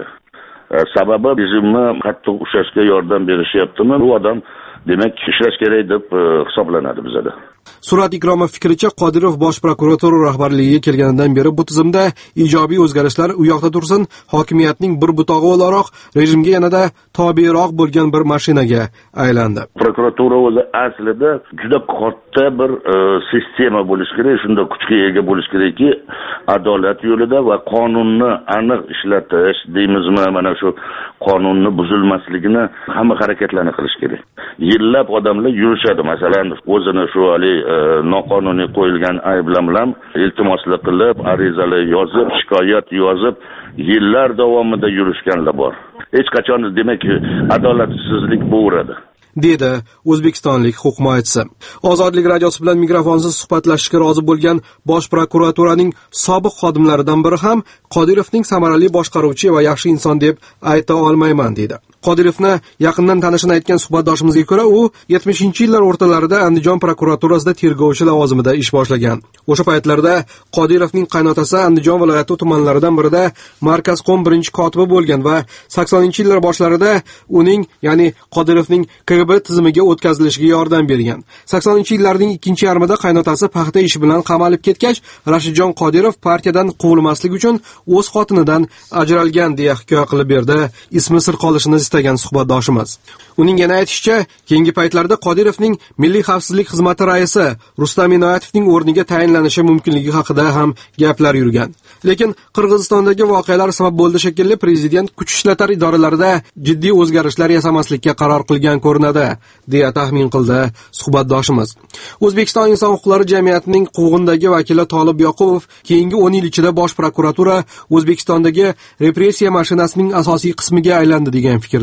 Speaker 22: Sababi rejimni qattiq ushlashga yordam berishyaptimi? Bu odam demak ishlash kerak deb hisoblanadi bizda.
Speaker 21: Surat Ikromov fikricha, Qodirov bosh prokuratura rahbarligiga kelganidan beri bu tizimda ijobiy o'zgarishlar u yoqda tursin, hokimiyatning bir butog'i o'laroq rejimga yanada toberoq bo'lgan bir mashinaga aylandi.
Speaker 22: Prokuratura o'zi aslida juda katta bir e, sistema bo'lish kerak, shunda kuchga ega bo'lish kerakki, adolat yo'lida va qonunni aniq ishlatish, deymizmi, mana shu qonunni buzilmasligini hamma harakatlarni qilish kerak. Yillab odamlar yurishadi, masalan, o'zini shu hali e, noqonuniy qo'yilgan ayblar bilan iltimoslar qilib, arizalar yozib, shikoyat yozib, yillar davomida yurishganlar bor. Hech qachon demak adolatsizlik bo'veradi,
Speaker 21: dedi o'zbekistonlik huquq himoyachisi. Ozodlik radiosi bilan mikrofonsiz suhbatlashishga rozi bo'lgan bosh prokuraturaning sobiq xodimlaridan biri ham Qodirovning samarali boshqaruvchi va yaxshi inson deb ayta olmayman, dedi. Qodirovni yaqindan tanishini aytgan suhbatdoshimizga ko'ra, u yetmishinchi yillar o'rtalarida Andijon prokuraturasida tergovchi lavozimida ish boshlagan. O'sha paytlarda Qodirovning qaynotasi Andijon viloyati tumanlaridan birida markazqom birinchi kotibi bo'lgan va saksoninchi yillar boshlarida uning, ya'ni Qodirovning K G B tizimiga o'tkazilishiga yordam bergan. saksoninchi yillarning ikkinchi yarmida qaynotasi paxta ishi bilan qamalib ketgach, Rashidjon Qodirov partiyadan quvilmaslik uchun o'z xotinidan ajralgan, deya hikoya qilib berdi ismi sir qolishini istagan suhbatdoshimiz. Uning yana aytishicha, keyingi paytlarda Qodirovning Milliy xavfsizlik xizmati raisi Rustam Inoyatovning o'rniga tayinlanishi mumkinligi haqida ham gaplar yurgan. Lekin Qirg'izistondagi voqealar sabab bo'ldi shekilli prezident kuch ishlatar idoralarida jiddiy o'zgarishlar yasamaslikka qaror qilgan ko'rinadi, deya taxmin qildi suhbatdoshimiz. O'zbekiston inson huquqlari jamiyatining Quvg'indagi vakili Tolib Yoqubov keyingi o'n yil ichida bosh prokuratura O'zbekistondagi repressiya mashinasining asosiy qismiga aylandi degan fikrda.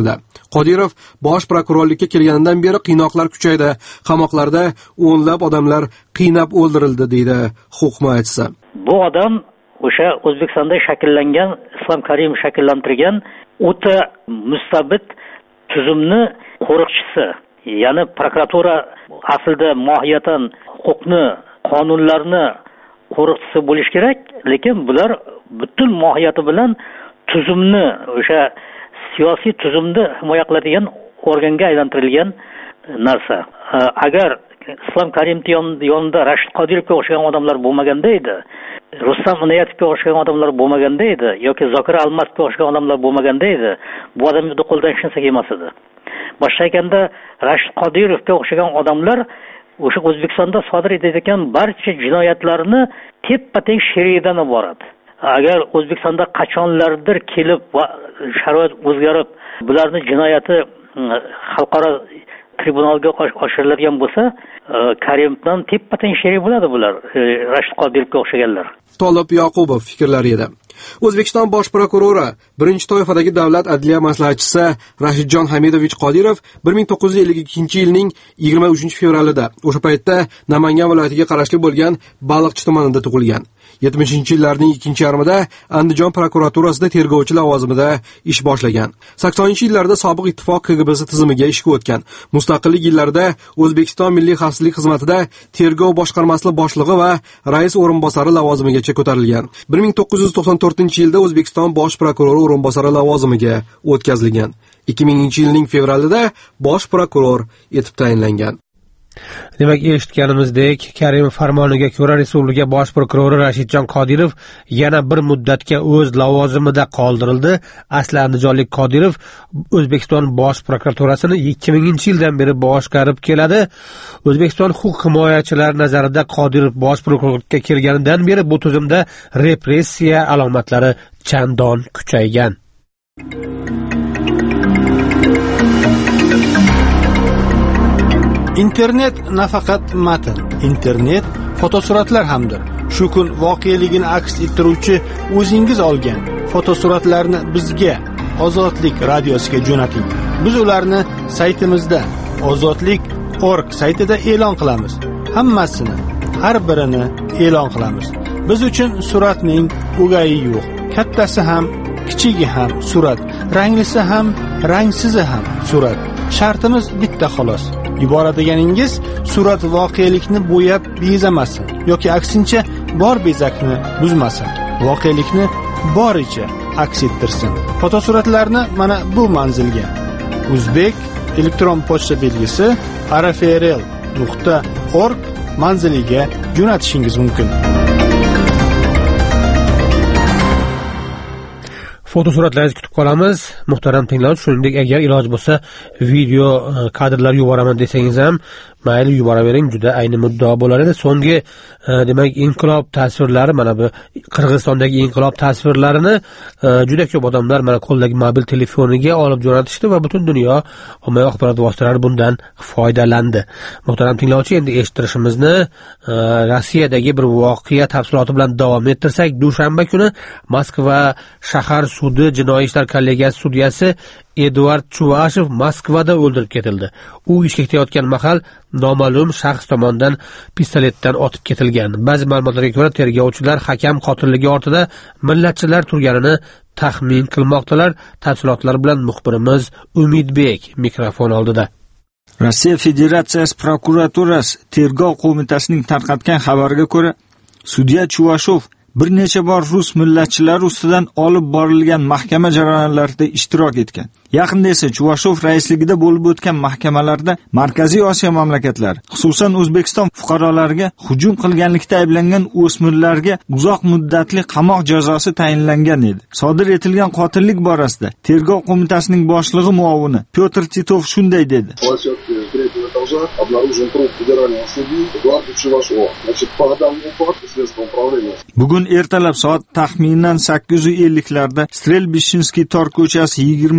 Speaker 21: keltirildi. Qodirov bosh prokurorlikka kelganidan beri qiynoqlar kuchaydi, qamoqlarda o'nlab odamlar qiynab o'ldirildi deydi huquq himoyachisi.
Speaker 4: Bu odam o'sha O'zbekistonda shakllangan, Islom Karimov shakllantirgan o'ta mustabid tuzumni qo'riqchisi. Ya'ni prokuratura aslida mohiyatan huquqni, qonunlarni qo'riqchisi bo'lish kerak, lekin bular butun mohiyati bilan tuzumni, o'sha siyosiy tuzumni himoya qiladigan organga aylantirilgan narsa. Agar Islom Karimov yonida Rashid Qodirovga o'xshagan odamlar bo'lmaganda edi, Rustam Inoyatovga o'xshagan odamlar bo'lmaganda edi yoki Zokir Almasovga o'xshagan odamlar bo'lmaganda edi, bu odamni qo'ldan hech narsa kelmas edi. Boshqa aytganda, Rashid Qodirovga o'xshagan odamlar o'sha O'zbekistonda sodir etayotgan barcha jinoyatlarni teppa-teng sheridan iborat. Agar O'zbekistonda qachonlardir kelib va sharoit o'zgarib, bularning jinoyati xalqaro tribunalga oshiriladigan bo'lsa, Karimovdan teppa-teng sherik bo'ladi bular, Rashid Qodirovga o'xshaganlar.
Speaker 21: Tolib Yoqubov fikrlari edi. O'zbekiston bosh prokurori, birinchi toifadagi davlat adliya maslahatchisi Rashidjon Hamidovich Qodirov bir ming to'qqiz yuz ellik ikkinchi yilning yigirma uchinchi fevralida, o'sha paytda Namangan viloyatiga qarashli bo'lgan Baliqchi tumanida tug'ilgan. yetmishinchi yillarning ikkinchi yarmida Andijon prokuraturasida tergovchi lavozimida ish boshlagan. saksonninchi yillarda sobiq ittifoq K G B tizimiga ishga o'tgan. Mustaqillik yillarida O'zbekiston Milliy xavfsizlik xizmatida tergov boshqarmasi boshlig'i va rais o'rinbosari lavozimigacha ko'tarilgan. bir ming to'qqiz yuz to'qson to'rtinchi yilda O'zbekiston bosh prokurori o'rinbosari lavozimiga o'tkazilgan. ikki minginchi yilning fevralida bosh prokuror etib tayinlangan.
Speaker 1: Demak, eshitganimizdek, Karimov farmoniga ko'ra Respublika bosh prokurori Rashidjon Qodirov yana bir muddatga o'z lavozimida qoldirildi. Asli andijonlik Qodirov O'zbekiston bosh prokuraturasini ikki minginchi yildan beri boshqarib keladi. O'zbekiston huquq himoyachilari nazarida Qodirov bosh prokurorlikka kelganidan beri bu tuzumda repressiya alomatlari chandon kuchaygan.
Speaker 5: Internet nafaqat matn, internet fotosuratlar hamdir. Shu kun voqeligini aks ettiruvchi o'zingiz olgan fotosuratlarni bizga Ozodlik radiosiga jo'nating. Biz ularni saytimizda ozodlik nuqta org saytida e'lon qilamiz. Hammasini, har birini e'lon qilamiz. Biz uchun suratning o'gayi yo'q. Kattasi ham, kichigi ham surat, ranglisi ham, rangsizi ham surat. Shartimiz bitta xolos. Yuboradiganingiz surat voqelikni bo'yab bezamasin yoki aksincha bor bezakni buzmasin. Voqelikni boricha aks ettirsin. Fotosuratlarni mana bu manzilga Uzbek elektron pochta belgisi r f r l nuqta org manziliga jo'natishingiz mumkin.
Speaker 1: Fotosuratlaringizni kutib qolamiz. Muhtaram tinglovchi, shuningdek, agar iloj bo'lsa, video kadrlar yuboraman desangiz ham mayli yuboravering, juda ayni muddao bo'lar edi. So'nggi demak inqilob tasvirlari, mana bu Qirg'izistondagi inqilob tasvirlarini juda ko'p odamlar mana qo'ldagi mobil telefoniga olib jo'natishdi va butun dunyo ommaviy axborot vositalari bundan foydalandi. Muhtaram tinglovchi, endi eshittirishimizni Rossiyadagi bir voqea tafsiloti bilan davom ettirsak, dushanba kuni Moskva shahar sudi jinoiy ishlar kollegiyasi sudyasi Eduard Chuvashev Moskvada o'ldirib ketildi. U ishga ketayotgan mahal noma'lum shaxs tomonidan pistoletdan otib ketilgan. Ba'zi ma'lumotlarga ko'ra, tergovchilar hakam qotilligi ortida millatchilar turganini taxmin qilmoqdalar. Tafsilotlar bilan muxbirimiz Umidbek mikrofon oldida.
Speaker 23: Rossiya Federatsiyasi prokuraturasi tergov qo'mitasining tarqatgan xabariga ko'ra, sudya Chuvashev bir necha bor rus millatchilari ustidan olib borilgan mahkama jarayonlarida ishtirok etgan. Yaqinda esa Chuvashev raisligida bo'lib o'tgan mahkamalarda Markaziy Osiyo mamlakatlari, xususan O'zbekiston fuqarolariga hujum qilganlikda ayblangan o'smirlarga uzoq muddatli qamoq jazosi tayinlangan edi. Sodir etilgan qotillik borasida tergov qo'mitasining boshlig'i muovini Pyotr Titov shunday dedi: Bugun ertalab soat taxminan sakkiz elliklarda Strelbishinskiy tor ko'chasi yigirma uchinchi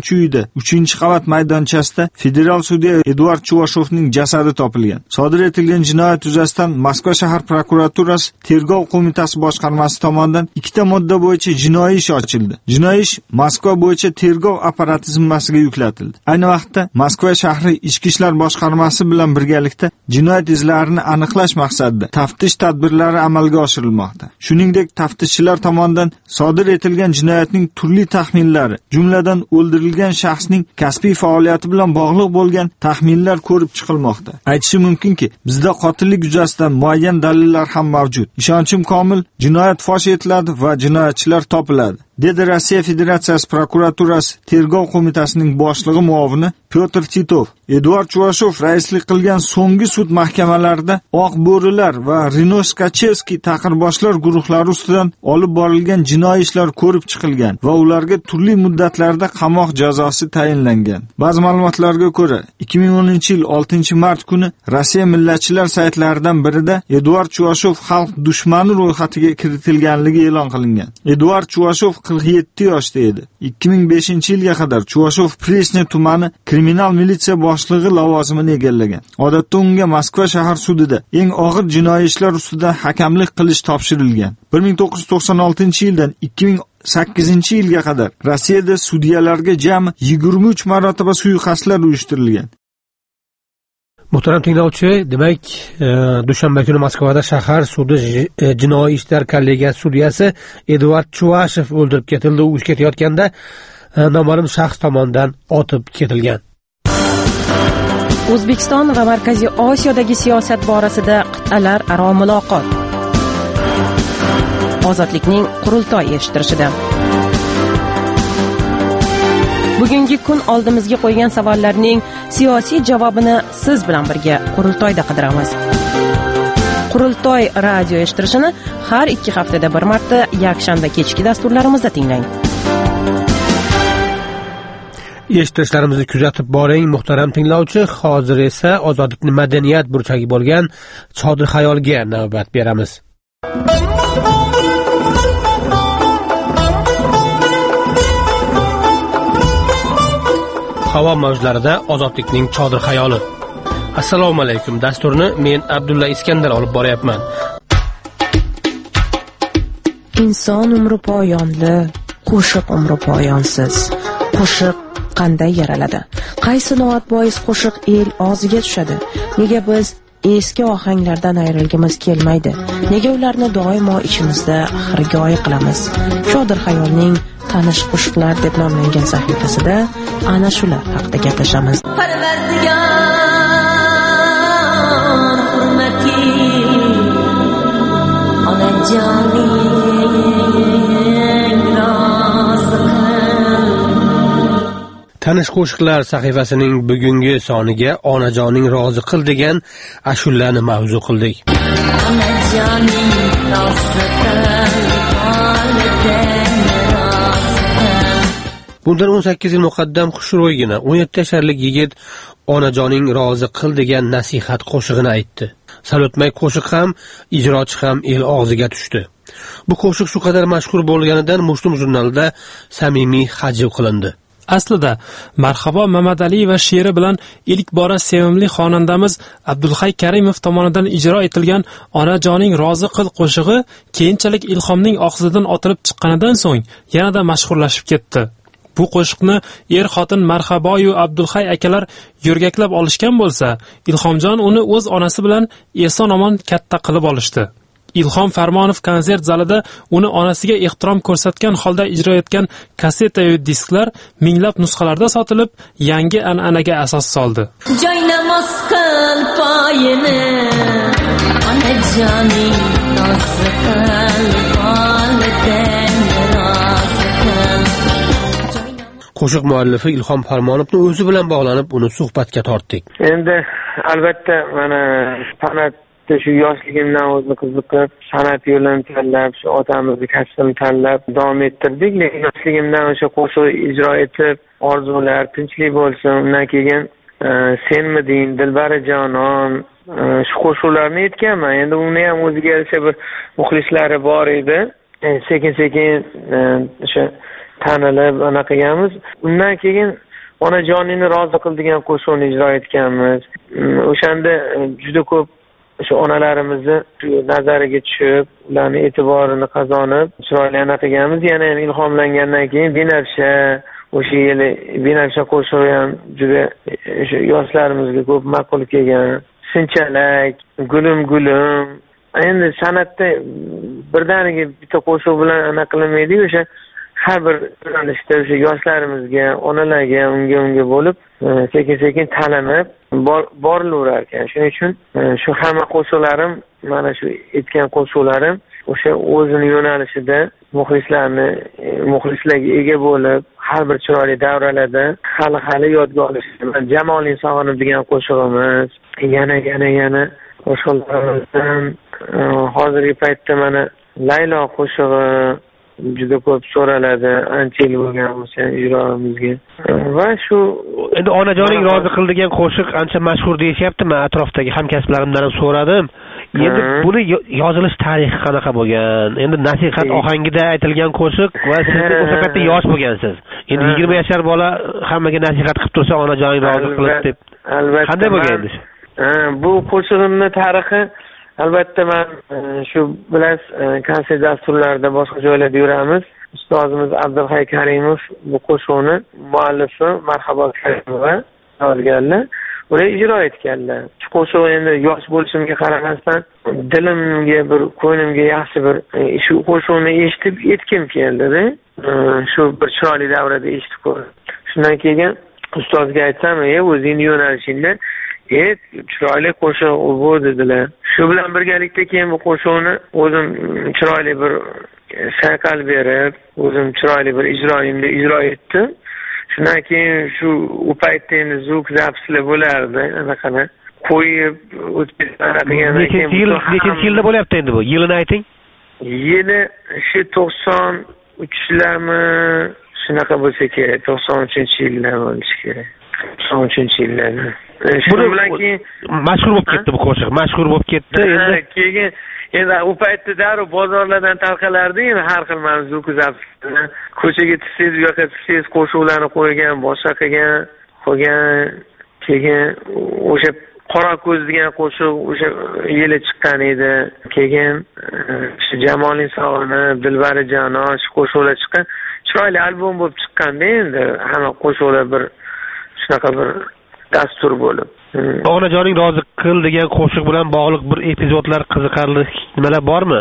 Speaker 23: yashovchi uyda uchinchi qavat maydonchasida federal sudya Eduard Chuvashovning jasadi topilgan. Sodir etilgan jinoyat yuzasidan Moskva shahar prokuraturasi tergov qo'mitasi boshqarmasi tomonidan ikkita modda bo'yicha jinoiy ish ochildi. Jinoiy ish Moskva bo'yicha tergov apparati zimmasiga yuklatildi. Ayni vaqtda Moskva shahri ichki ishlar boshqarmasi bilan birgalikda jinoyat izlarini aniqlash maqsadida taftish tadbirlari amalga oshirilmoqda. Shuningdek, taftishchilar tomonidan sodir etilgan jinoyatning turli taxminlari, jumladan o'ldirilgan shaxsning kasbiy faoliyati bilan bog'liq bo'lgan taxminlar ko'rib chiqilmoqda. Aytishim mumkinki, bizda qotillik yuzasidan muayyan dalillar ham mavjud. Ishonchim komil, jinoyat fosh etiladi va jinoyatchilar topiladi, dedi Rossiya Federatsiyasi prokuraturasi tergov qo'mitasining boshlig'i muovini Pyotr Titov. Eduard Chuvashov raislik qilgan so'nggi sud mahkamalarida oq bo'rilar va Rinoskachevskiy taqirboshlar guruhlari ustidan olib borilgan jinoiy ishlar ko'rib chiqilgan va ularga turli muddatlarda qamoq jazosi tayinlangan. Ba'zi ma'lumotlarga ko'ra, ikki ming o'ninchi yil oltinchi mart kuni Rossiya millatchilar saytlaridan birida Eduard Chuvashov xalq dushmani ro'yxatiga kiritilganligi e'lon qilingan. Eduard Chuvashov qirq yetti yoshda edi. ikki ming beshinchi yilga qadar Chuvashov Presne tumani kriminal militsiya boshlig'i lavozimini egallagan. Odatda unga Moskva shahar sudida eng og'ir jinoiy ishlar ustida hakamlik qilish topshirilgan. bir ming to'qqiz yuz to'qson oltinchi yildan ikki ming sakkizinchi yilga qadar Rossiyada sudyalarga jami yigirma uch marotaba suiqasdlar uyushtirilgan.
Speaker 1: Muhtaram tinglovchi, demak, dushanba kuni Moskvada shahar sudi jinoiy ishlar kollegiyasi sudyasi Eduard Chuvashev o'ldirib ketildi. U ishga ketayotganda noma'lum shaxs tomonidan otib ketilgan.
Speaker 6: O'zbekiston va Markaziy Osiyodagi siyosat borasida qit'alararo muloqot. Ozodlikning qurultoy eshittirishida. Bugungi kun oldimizga qo'ygan savollarning siyosiy javobini siz bilan birga qurultoyda qidiramiz. Qurultoy radio eshittirishini har ikki haftada bir marta yakshanba kechki dasturlarimizda tinglang.
Speaker 1: Eshittirishlarimizni kuzatib boring, muhtaram tinglovchi. Hozir esa ozodlikning madaniyat burchagi bo'lgan Chodir xayolga navbat beramiz. Havo mavjlarida ozodlikning Chodir xayoli. Assalomu alaykum. Dasturni men Abdulla Iskandar olib boryapman.
Speaker 6: Inson umri poyonli, qo'shiq umri poyonsiz. Qo'shiq qanday yaraladi? Qaysi noat bois qo'shiq el og'ziga tushadi? Nega biz eski ohanglardan ayrilgimiz kelmaydi? Nega ularni doimo ichimizda xirgoyi qilamiz? Chodir xayolning tanish qo'shiqlar deb nomlangan sahifasida ana shular haqida gaplashamiz. Parvardigor hurmati onajoning
Speaker 1: Tanish qo'shiqlar sahifasining bugungi soniga onajoning rozi qil degan ashulani mavzu qildik. Onajoning rozi qil, bundan o'n sakkiz yil muqaddam xushro'ygina o'n yetti yasharlik yigit onajoning rozi qil degan nasihat qo'shig'ini aytdi. Sal o'tmay qo'shiq ham, ijrochi ham el og'ziga tushdi. Bu qo'shiq shu qadar mashhur bo'lganidan Mushtum jurnalida samimiy hajv qilindi.
Speaker 9: Aslida Marhabo Mamadaliyeva she'ri bilan ilk bora sevimli xonandamiz Abdulhay Karimov tomonidan ijro etilgan Onajoning rozi qil qo'shig'i keyinchalik ilhomning og'zidan otilib chiqqanidan so'ng yanada mashhurlashib ketdi. Bu qo'shiqni er-xotin Marhabo yu Abdulhay akalar yo'rgaklab olishgan bo'lsa, Ilhomjon uni o'z onasi bilan eson-omon katta qilib olishdi. Ilhom Farmonov konsert zalida uni onasiga ehtirom ko'rsatgan holda ijro etgan kaseta yu disklar minglab nusxalarda sotilib, yangi an'anaga asos soldi.
Speaker 10: Joynamoz qil poyini, onajoning rozi qil, volidan rozi qil.
Speaker 1: Qo'shiq muallifi Ilhom Farmonovning o'zi bilan bog'lanib, uni suhbatga tortdik.
Speaker 24: Endi albatta mana san'at shu yoshligimdan o'zim qiziqib, san'at yo'lini tanlab, shu otamizni kasbini tanlab davom ettirdik. Lekin yoshligimdan o'sha qo'shiq ijro etib, orzular tinchlik bo'lsin, undan keyin senmiding, Dilbarajonon shu qo'shiqlarni aytganman. Endi uni ham o'ziga yarasha bir muxlislari bor edi. Sekin-sekin o'sha tanilib anaqa qilganmiz. Undan keyin onajoningni rozi qil degan qo'shiqni ijro etganmiz. O'shanda juda ko'p o'sha onalarimizni nazariga tushib, ularning e'tiborini qozonib, chiroyli anaqa qilganmiz. Yana ham ilhomlangandan keyin Binafsha, o'sha yili Binafsha qo'shig'i ham juda o'sha yoshlarimizga ko'p ma'qul kelgan. Sinchalak, gulim gulim. Endi san'atda birdaniga bitta qo'shiq bilan anaqa qilmaydi-ku, o'sha har bir yo'nalishda o'sha yoshlarimizga, onalarga, unga unga bo'lib, sekin-sekin talinib borilaverar ekan. Shuning uchun shu hamma qo'shiqlarim, mana shu aytgan qo'shiqlarim o'sha o'zini yo'nalishida muxlislarni, muxlislarga ega bo'lib, har bir chiroyli davralarda hali-hali yodga olishdi. Jamoling sog'inib degan qo'shig'imiz, yana yana yana qo'shiqlarimizdan hozirgi paytda mana Laylo qo'shig'i juda ko'p so'raladi, ancha yil bo'lgan bo'lsa ijroimizga. Va shu
Speaker 1: endi onajoning rozi qil degan qo'shiq ancha mashhur deyishyapti. Men atrofdagi hamkasblarimdan ham so'radim. Endi buni yozilish tarixi qanaqa bo'lgan? Endi nasihat ohangida aytilgan qo'shiq va siz o'sha paytda yosh bo'lgansiz. Endi yigirma yashar bola hammaga nasihat qilib tursa onajoning rozi qilib deb.
Speaker 24: Albatta.
Speaker 1: Qanday bo'lgan endi?
Speaker 24: Bu qo'shig'imning tarixi albatta men shu bilasiz, konsert dasturlarida boshqa joylarda yuramiz. Ustozimiz Abdulhay Karimov bu qo'shiqni muallifi Marhabo Karimova yozganlar. Ular ijro etganlar. Shu qo'shiq endi yosh bo'lishimga qaramasdan dilimga bir, ko'nglimga yaxshi bir shu qo'shiqni eshitib etkim keldi-da. Shu bir chiroyli davrada eshitib ko'rdim. Shundan keyin ustozga aytsam, "Ey, o'zing yo'nalishingda et chiroyli qo'shiq bu" dedilar. Shu bilan birgalikda keyin bu qo'shiqni o'zim chiroyli bir sayqal berib, o'zim chiroyli bir ijroimda ijro etdim. Shundan keyin shu u paytda endi zvuk zapslar bo'lardi, anaqada qo'yib o'tgandan keyin
Speaker 1: nechinchi yil, nechinchi yilda bo'lyapti endi bu? Yilini ayting.
Speaker 24: Yili shu to'qson uchlarmi, shunaqa bo'lsa kerak, to'qson uchinchi yillar bo'lishi kerak. to'qson uchinchi yillar. Buni bilan keyin
Speaker 1: mashhur bo'lib ketdi bu qo'shiq. Mashhur bo'lib ketdi.
Speaker 24: Endi keyin endi u paytda darrov bozorlardan tarqalardi, endi har xil mavzu kuzatib, ko'chaga chiqsangiz, bu yoqqa chiqsangiz qo'shiqlarni qo'ygan, boshqa qilgan, qo'ygan. Keyin o'sha Qora ko'z degan qo'shiq o'sha yili chiqqan edi. Keyin shu Jamoling sog'inib, Dilbari jano shu qo'shiqlar chiqqan. Chiroyli albom bo'lib chiqqanda endi hamma qo'shiqlar bir shunaqa bir dastur bo'lib.
Speaker 1: Onajoning rozi qil degan qo'shiq bilan bog'liq bir epizodlar, qiziqarli nimalar bormi?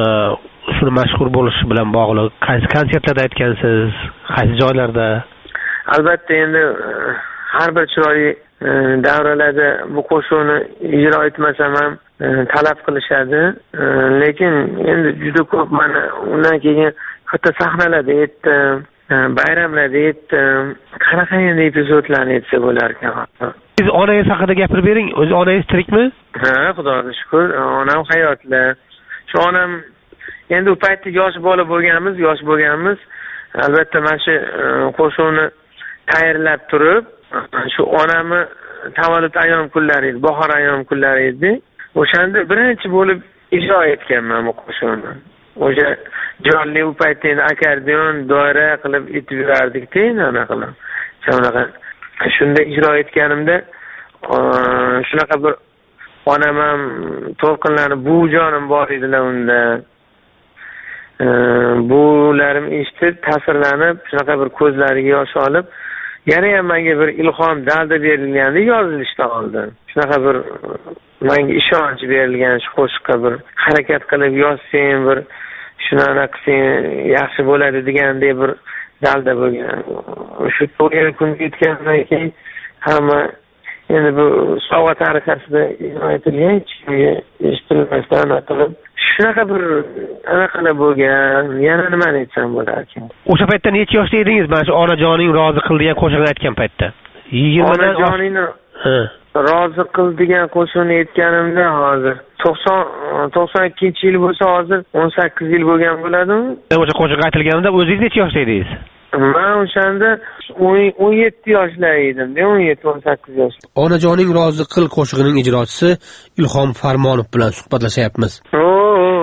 Speaker 1: Shuni mashhur bo'lishi bilan bog'liq. Qaysi konsertlarda aytgansiz? Qaysi joylarda?
Speaker 24: Albatta endi har bir chiroyli davralarda bu qo'shiqni ijro etmasam ham talab qilishadi. Lekin endi juda ko'p mana undan keyin katta sahnalarda aytdim. Bayramlarda aytdim. Qanaqa endi epizodlarni aytsa bo'lar ekan.
Speaker 1: Siz onangiz haqida gapirib bering. O'zi onangiz tirikmi?
Speaker 24: Ha, Xudoga shukr. Onam hayotda. Shu onam endi u paytda yosh bola bo'lganmiz, yosh bo'lganmiz. Albatta mana shu qo'shiqni tayyorlab turib, shu onamni tavallud ayyom kunlari edi, bahor ayyom kunlari edi. O'shanda birinchi bo'lib ijro etganman bu qo'shiqni. O'sha jonli u paytda endi akordeon doira qilib aytib yurardik-da, ana qilib. Shunaqa. Shunda ijro etganimda shunaqa bir onam ham to'lqinlarni buvijonim bor edilar unda. Bularim eshitib, ta'sirlanib, shunaqa bir ko'zlariga yosh olib, yana ham menga bir ilhom, dalda berilgandi yozilishdan oldin. Shunaqa bir menga ishonch berilgan, shu qo'shiqqa bir harakat qilib yozsang, bir shunani qilsang yaxshi bo'ladi degandek bir dalda bo'lgan. Shu to'g'ri kunga yetgandan keyin hamma endi bu sovg'a tariqasida aytilgan, eshitilmasdan qilib shunaqa bir anaqalar bo'lgan. Yana nimani aytsam bo'lar ekan?
Speaker 1: O'sha paytda necha yoshda edingiz? Mana shu onajoning rozi qil degan qo'shiqni aytgan paytda. yigirma dan
Speaker 24: onajoningni rozi qil degan qo'shiqni aytganimda hozir to'qson to'qson ikkinchi yil bo'lsa hozir o'n sakkiz yil bo'lgan bo'ladimi?
Speaker 1: O'sha qo'shiq aytilganida o'zingiz necha yoshda edingiz?
Speaker 24: Men o'shanda o'n yetti yoshlar edim, o'n yetti o'n sakkiz yosh.
Speaker 1: Onajoning rozi qil qo'shig'ining ijrochisi Ilhom Farmonov bilan suhbatlashyapmiz.
Speaker 24: Oo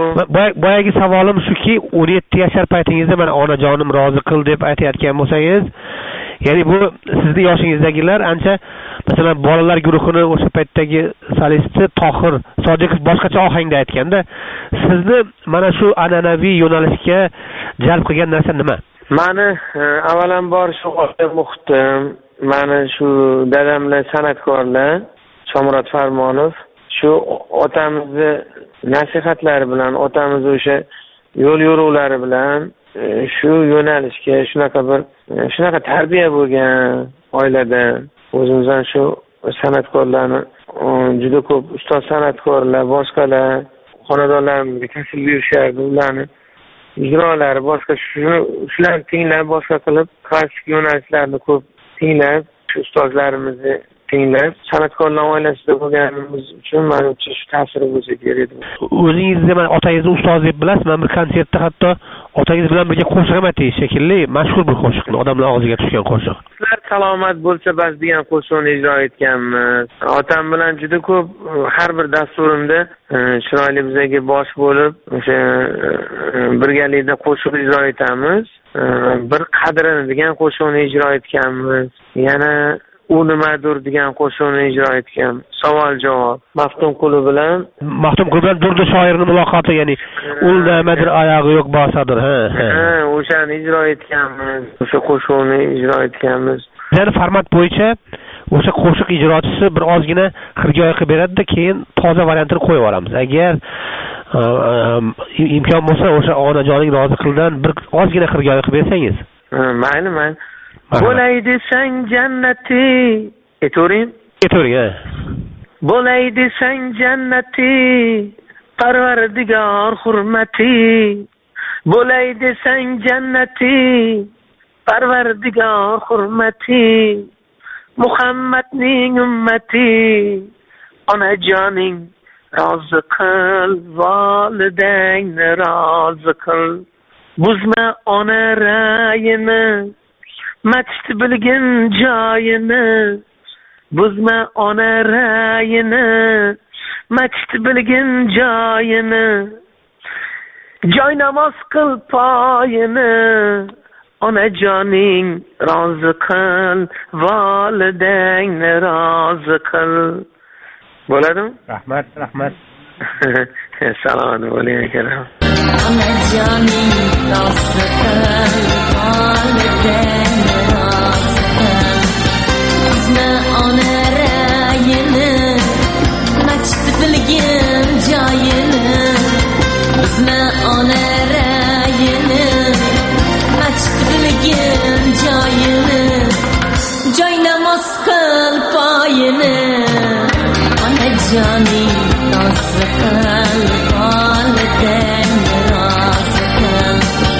Speaker 1: boyagi savolim shuki, o'n yetti yashar paytingizda mana onajonim rozi qil deb aytayotgan bo'lsangiz, ya'ni bu sizni yoshingizdagilar ancha, masalan, bolalar guruhini o'sha paytdagi solisti Tohir Sodiqov boshqacha ohangda aytganda, sizni mana shu an'anaviy yo'nalishga jalb qilgan narsa nima?
Speaker 24: Mani avvalambor shu oila muhitim, mana shu dadamlar san'atkorlar, Shomurod Farmonov, shu otamizni nasihatlari bilan, otamiz o'sha yo'l yo'rovlari bilan shu yo'nalishga shunaqa bir shunaqa tarbiya bo'lgan oilada o'zimizdan shu san'atkorlarni juda ko'p ustoz san'atkorlar, boshqalar xonadonlarimizga tashrif buyurishardi, ularni ijrolari boshqa shularni tinglab, boshqa qilib klassik yo'nalishlarni ko'p tinglab, shu ustozlarimizni tinglab, san'atkorlar oilasida bo'lganimiz uchun menimcha shu ta'siri bo'lsa kerak.
Speaker 1: O'zingizni mana otangizni ustoz deb bilasiz, men bir konsertda hatto otangiz bilan birga qo'shiq ham aytdingiz shekilli, mashhur bir qo'shiqni, odamlar og'ziga tushgan qo'shiq.
Speaker 24: Sizlar salomat bo'lsa bas degan qo'shiqni ijro etganmiz. Otam bilan juda ko'p har bir dasturimda chiroyli bizga bosh bo'lib, o'sha birgalikda qo'shiq ijro etamiz. Bir qadrini degan qo'shiqni ijro etganmiz. Yana u nimadir degan qo'shiqni ijro etgan. Savol javob. Maftunquli bilan
Speaker 1: Maftunquli bilan Durdi shoirning muloqoti, ya'ni u nimadir oyog'i yo'q bosadir. Ha,
Speaker 24: ha, o'shani ijro etganmiz. O'sha qo'shiqni ijro etganmiz.
Speaker 1: Bizning format bo'yicha o'sha qo'shiq ijrochisi bir ozgina xirgoyi qilib beradi-da, keyin toza variantini qo'yib yuboramiz. Agar imkon bo'lsa o'sha onajoning rozi qildan bir ozgina xirgoyi qilib bersangiz.
Speaker 24: Mayli, mayli. Bo'lay desang jannati, aytavering.
Speaker 1: Aytavering, ha.
Speaker 24: Bo'lay desang jannati, Parvardigor hurmati. Bo'lay desang jannati, Parvardigor hurmati. Muhammadning ummati, onajoning rozi qil, volidangni rozi qil. Buzma ona rayini, matishti bilgin joyini. Buzma ona rayini, matishti bilgin joyini. Joy namoz qil poyini, onajoning rozi qil, volidangni rozi qil. Bo'ladimi?
Speaker 1: Rahmat, rahmat.
Speaker 24: Salomat bo'ling akalar.
Speaker 10: Onajoning rozi qil, volidangni rozi qil. Bizna ona rayini, machti bilgin joyini. Bizna ona rayini, machti bilgin joyini. Joy namoz qil poyini, onajoning rozi qil, volidangni rozi qil.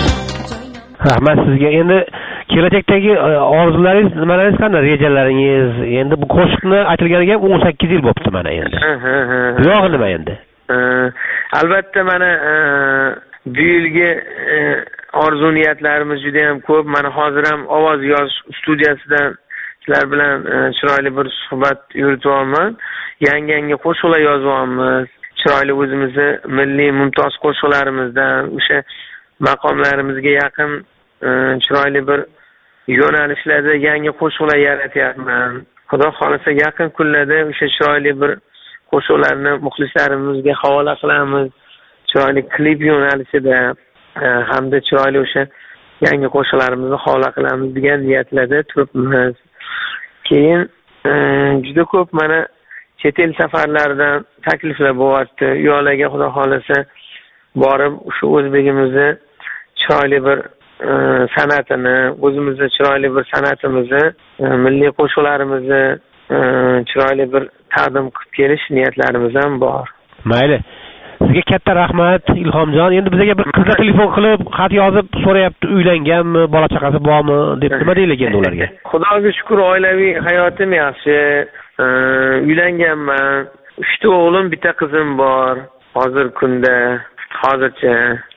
Speaker 1: Rahmat sizga. Endi kelajakdagi orzularingiz, nimalaringiz qanday, rejalaringiz? Endi bu qo'shiqni aytilganiga o'n sakkiz yil bo'libdi mana endi. Buyog'i nima endi?
Speaker 24: Albatta mana bu yilgi orzu niyatlarimiz juda ham ko'p. Mana hozir ham ovoz yozish studiyasidan sizlar bilan chiroyli bir suhbat yurityapman. Yangi-yangi qo'shiqlar yozyapmiz. Chiroyli o'zimizni milliy mumtoz qo'shiqlarimizdan, o'sha maqomlarimizga yaqin chiroyli bir yo'nalishlarda yangi qo'shiqlar yaratyapman. Xudo xolasa yaqin kunlarda o'sha chiroyli bir qo'shiqlarni muxlislarimizga havola qilamiz. Chiroyli klip yo'nalishida hamda chiroyli o'sha yangi qo'shiqlarimizni havola qilamiz degan niyatlarda turibmiz. Keyin juda ko'p mana chet el safarlaridan takliflar bo'lyapti. Uyoqlarga xudo xolasa borib o'sha o'zbegimizni chiroyli bir san'atini, o'zimizda chiroyli bir san'atimizni, milliy qo'shiqlarimizni chiroyli bir taqdim qilib kelish niyatlarimiz ham bor.
Speaker 1: Mayli. Sizga katta rahmat Ilhomjon. Endi bizga bir qizlar telefon qilib, xat yozib so'rayapti, uylanganmi, bola chaqasi bormi deb. Nima deylik endi ularga?
Speaker 24: Xudoga shukr, oilaviy hayotim yaxshi. Uylanganman. uchta o'g'lim, bitta qizim bor. Hozir kunda, hozircha.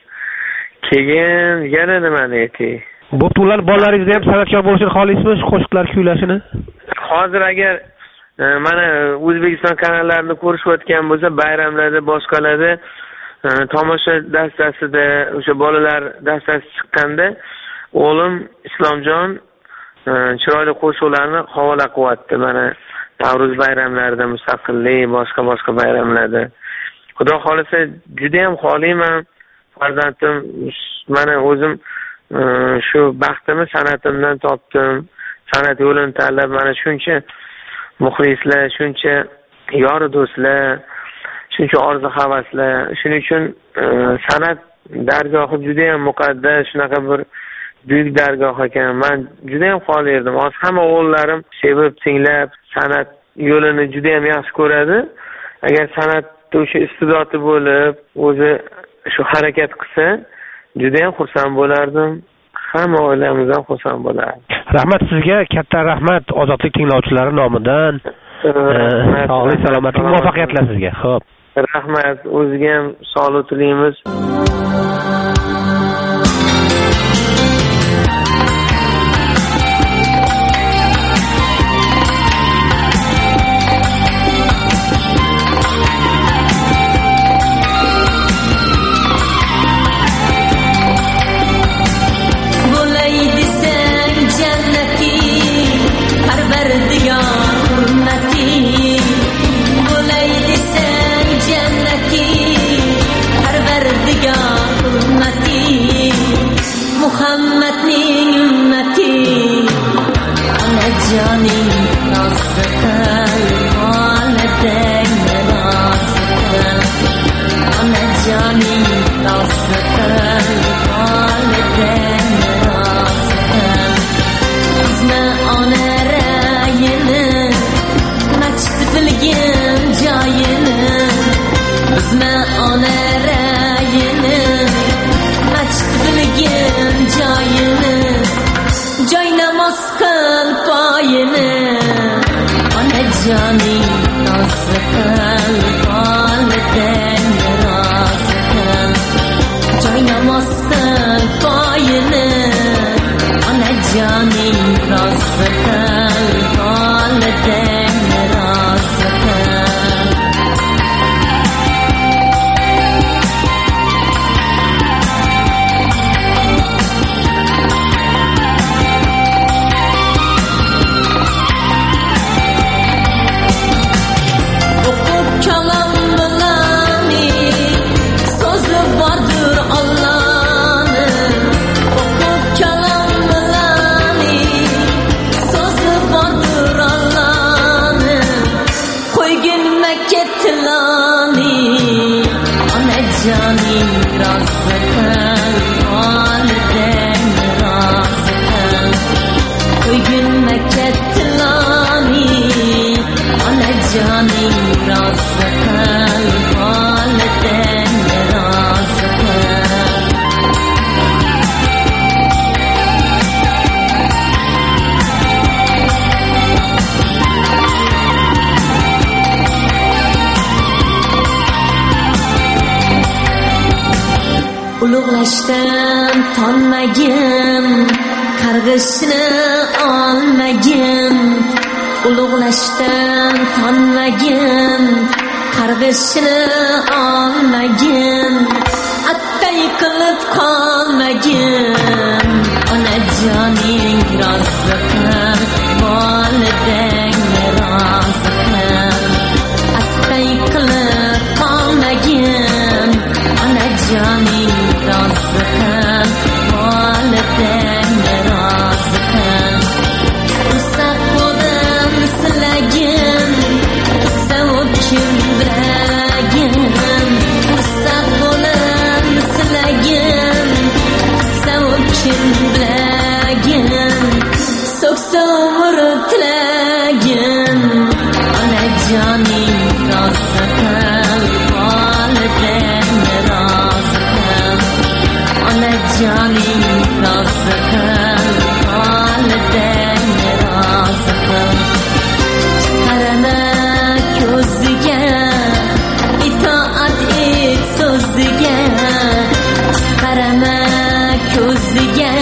Speaker 24: Keyin yana nimani aytay?
Speaker 1: Bo'pti, ular bolalaringizni ham san'atkor bo'lishini xohlaysizmi, shu qo'shiqlar kuylashini?
Speaker 24: Hozir agar mana O'zbekiston kanallarini ko'rishayotgan bo'lsa, bayramlarda, boshqalarda tomosha dastasida o'sha bolalar dastasi chiqqanda o'g'lim Islomjon chiroyli qo'shiqlarni havola qilyapti. Mana Navro'z bayramlarida, mustaqillik, boshqa boshqa bayramlarda. Xudo xolisa juda ham xohlayman farzandim mana o'zim shu baxtimni san'atimdan topdim. San'at yo'lini tanlab mana shuncha muxlislar, shuncha yori do'stlar, shuncha orzu havaslar. Shuning uchun san'at dargohi juda ham muqaddas, shunaqa bir buyuk dargoh ekan. Men juda ham xohlardim. Hozir hamma o'g'illarim sevib, tinglab, san'at yo'lini juda ham yaxshi ko'radi. Agar san'atda o'sha iste'dodi bo'lib, o'zi shu harakat qilsa, juda ham xursand bo'lardim. Hamma oilamiz ham xursand bo'lardi.
Speaker 1: Rahmat sizga, katta rahmat Ozodlik tinglovchilari nomidan. Sog'lik, salomatlik, muvaffaqiyatlar sizga. Xo'p.
Speaker 24: Rahmat, o'ziga ham sog'lik tilaymiz.
Speaker 10: Ulug'lashdan tonmagin, qarg'ishni olmagin. Ulug'lashdan tonmagin, qarg'ishni olmagin. Attay qilib qolmagin. Onajoning rozi qil, volidang rozi qil. Attay qilib qolmagin. Onajoning rozi qil, volidang rozi qil. Ruxsat qo'lim silagin, savub kimbragin. Ruxsat qo'lim silagin, savub kimbragin. So'ksa umr tilagin. Onajoning rozi qil, volidang rozi qil. Onajoning rozi qil, volidang rozi qil. Qarama ko'ziga, itoat et so'ziga. Qarama ko'ziga,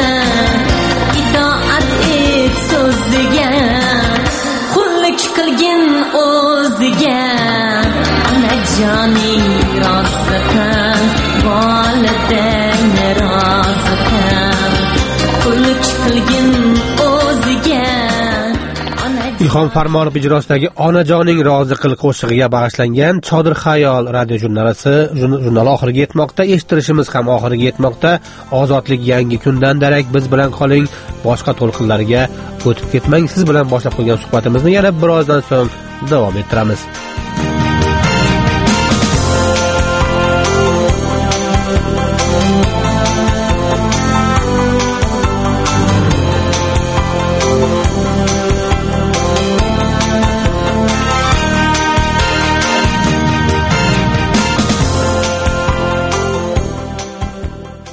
Speaker 10: itoat et so'ziga. Qullik qilgin o'ziga. Onajoning rozi qil,
Speaker 1: Ilhom Farmonov ijrosidagi Onajoning rozi qil qo'shig'iga bag'ishlangan Chodir Xayol radio jurnalisi jurnali oxiriga yetmoqda. Eshittirishimiz ham oxiriga yetmoqda. Ozodlik yangi kundan darak biz bilan qoling. Boshqa to'lqinlarga o'tib ketmang. Siz bilan boshlab qo'ygan suhbatimizni yana birozdan so'ng davom ettiramiz.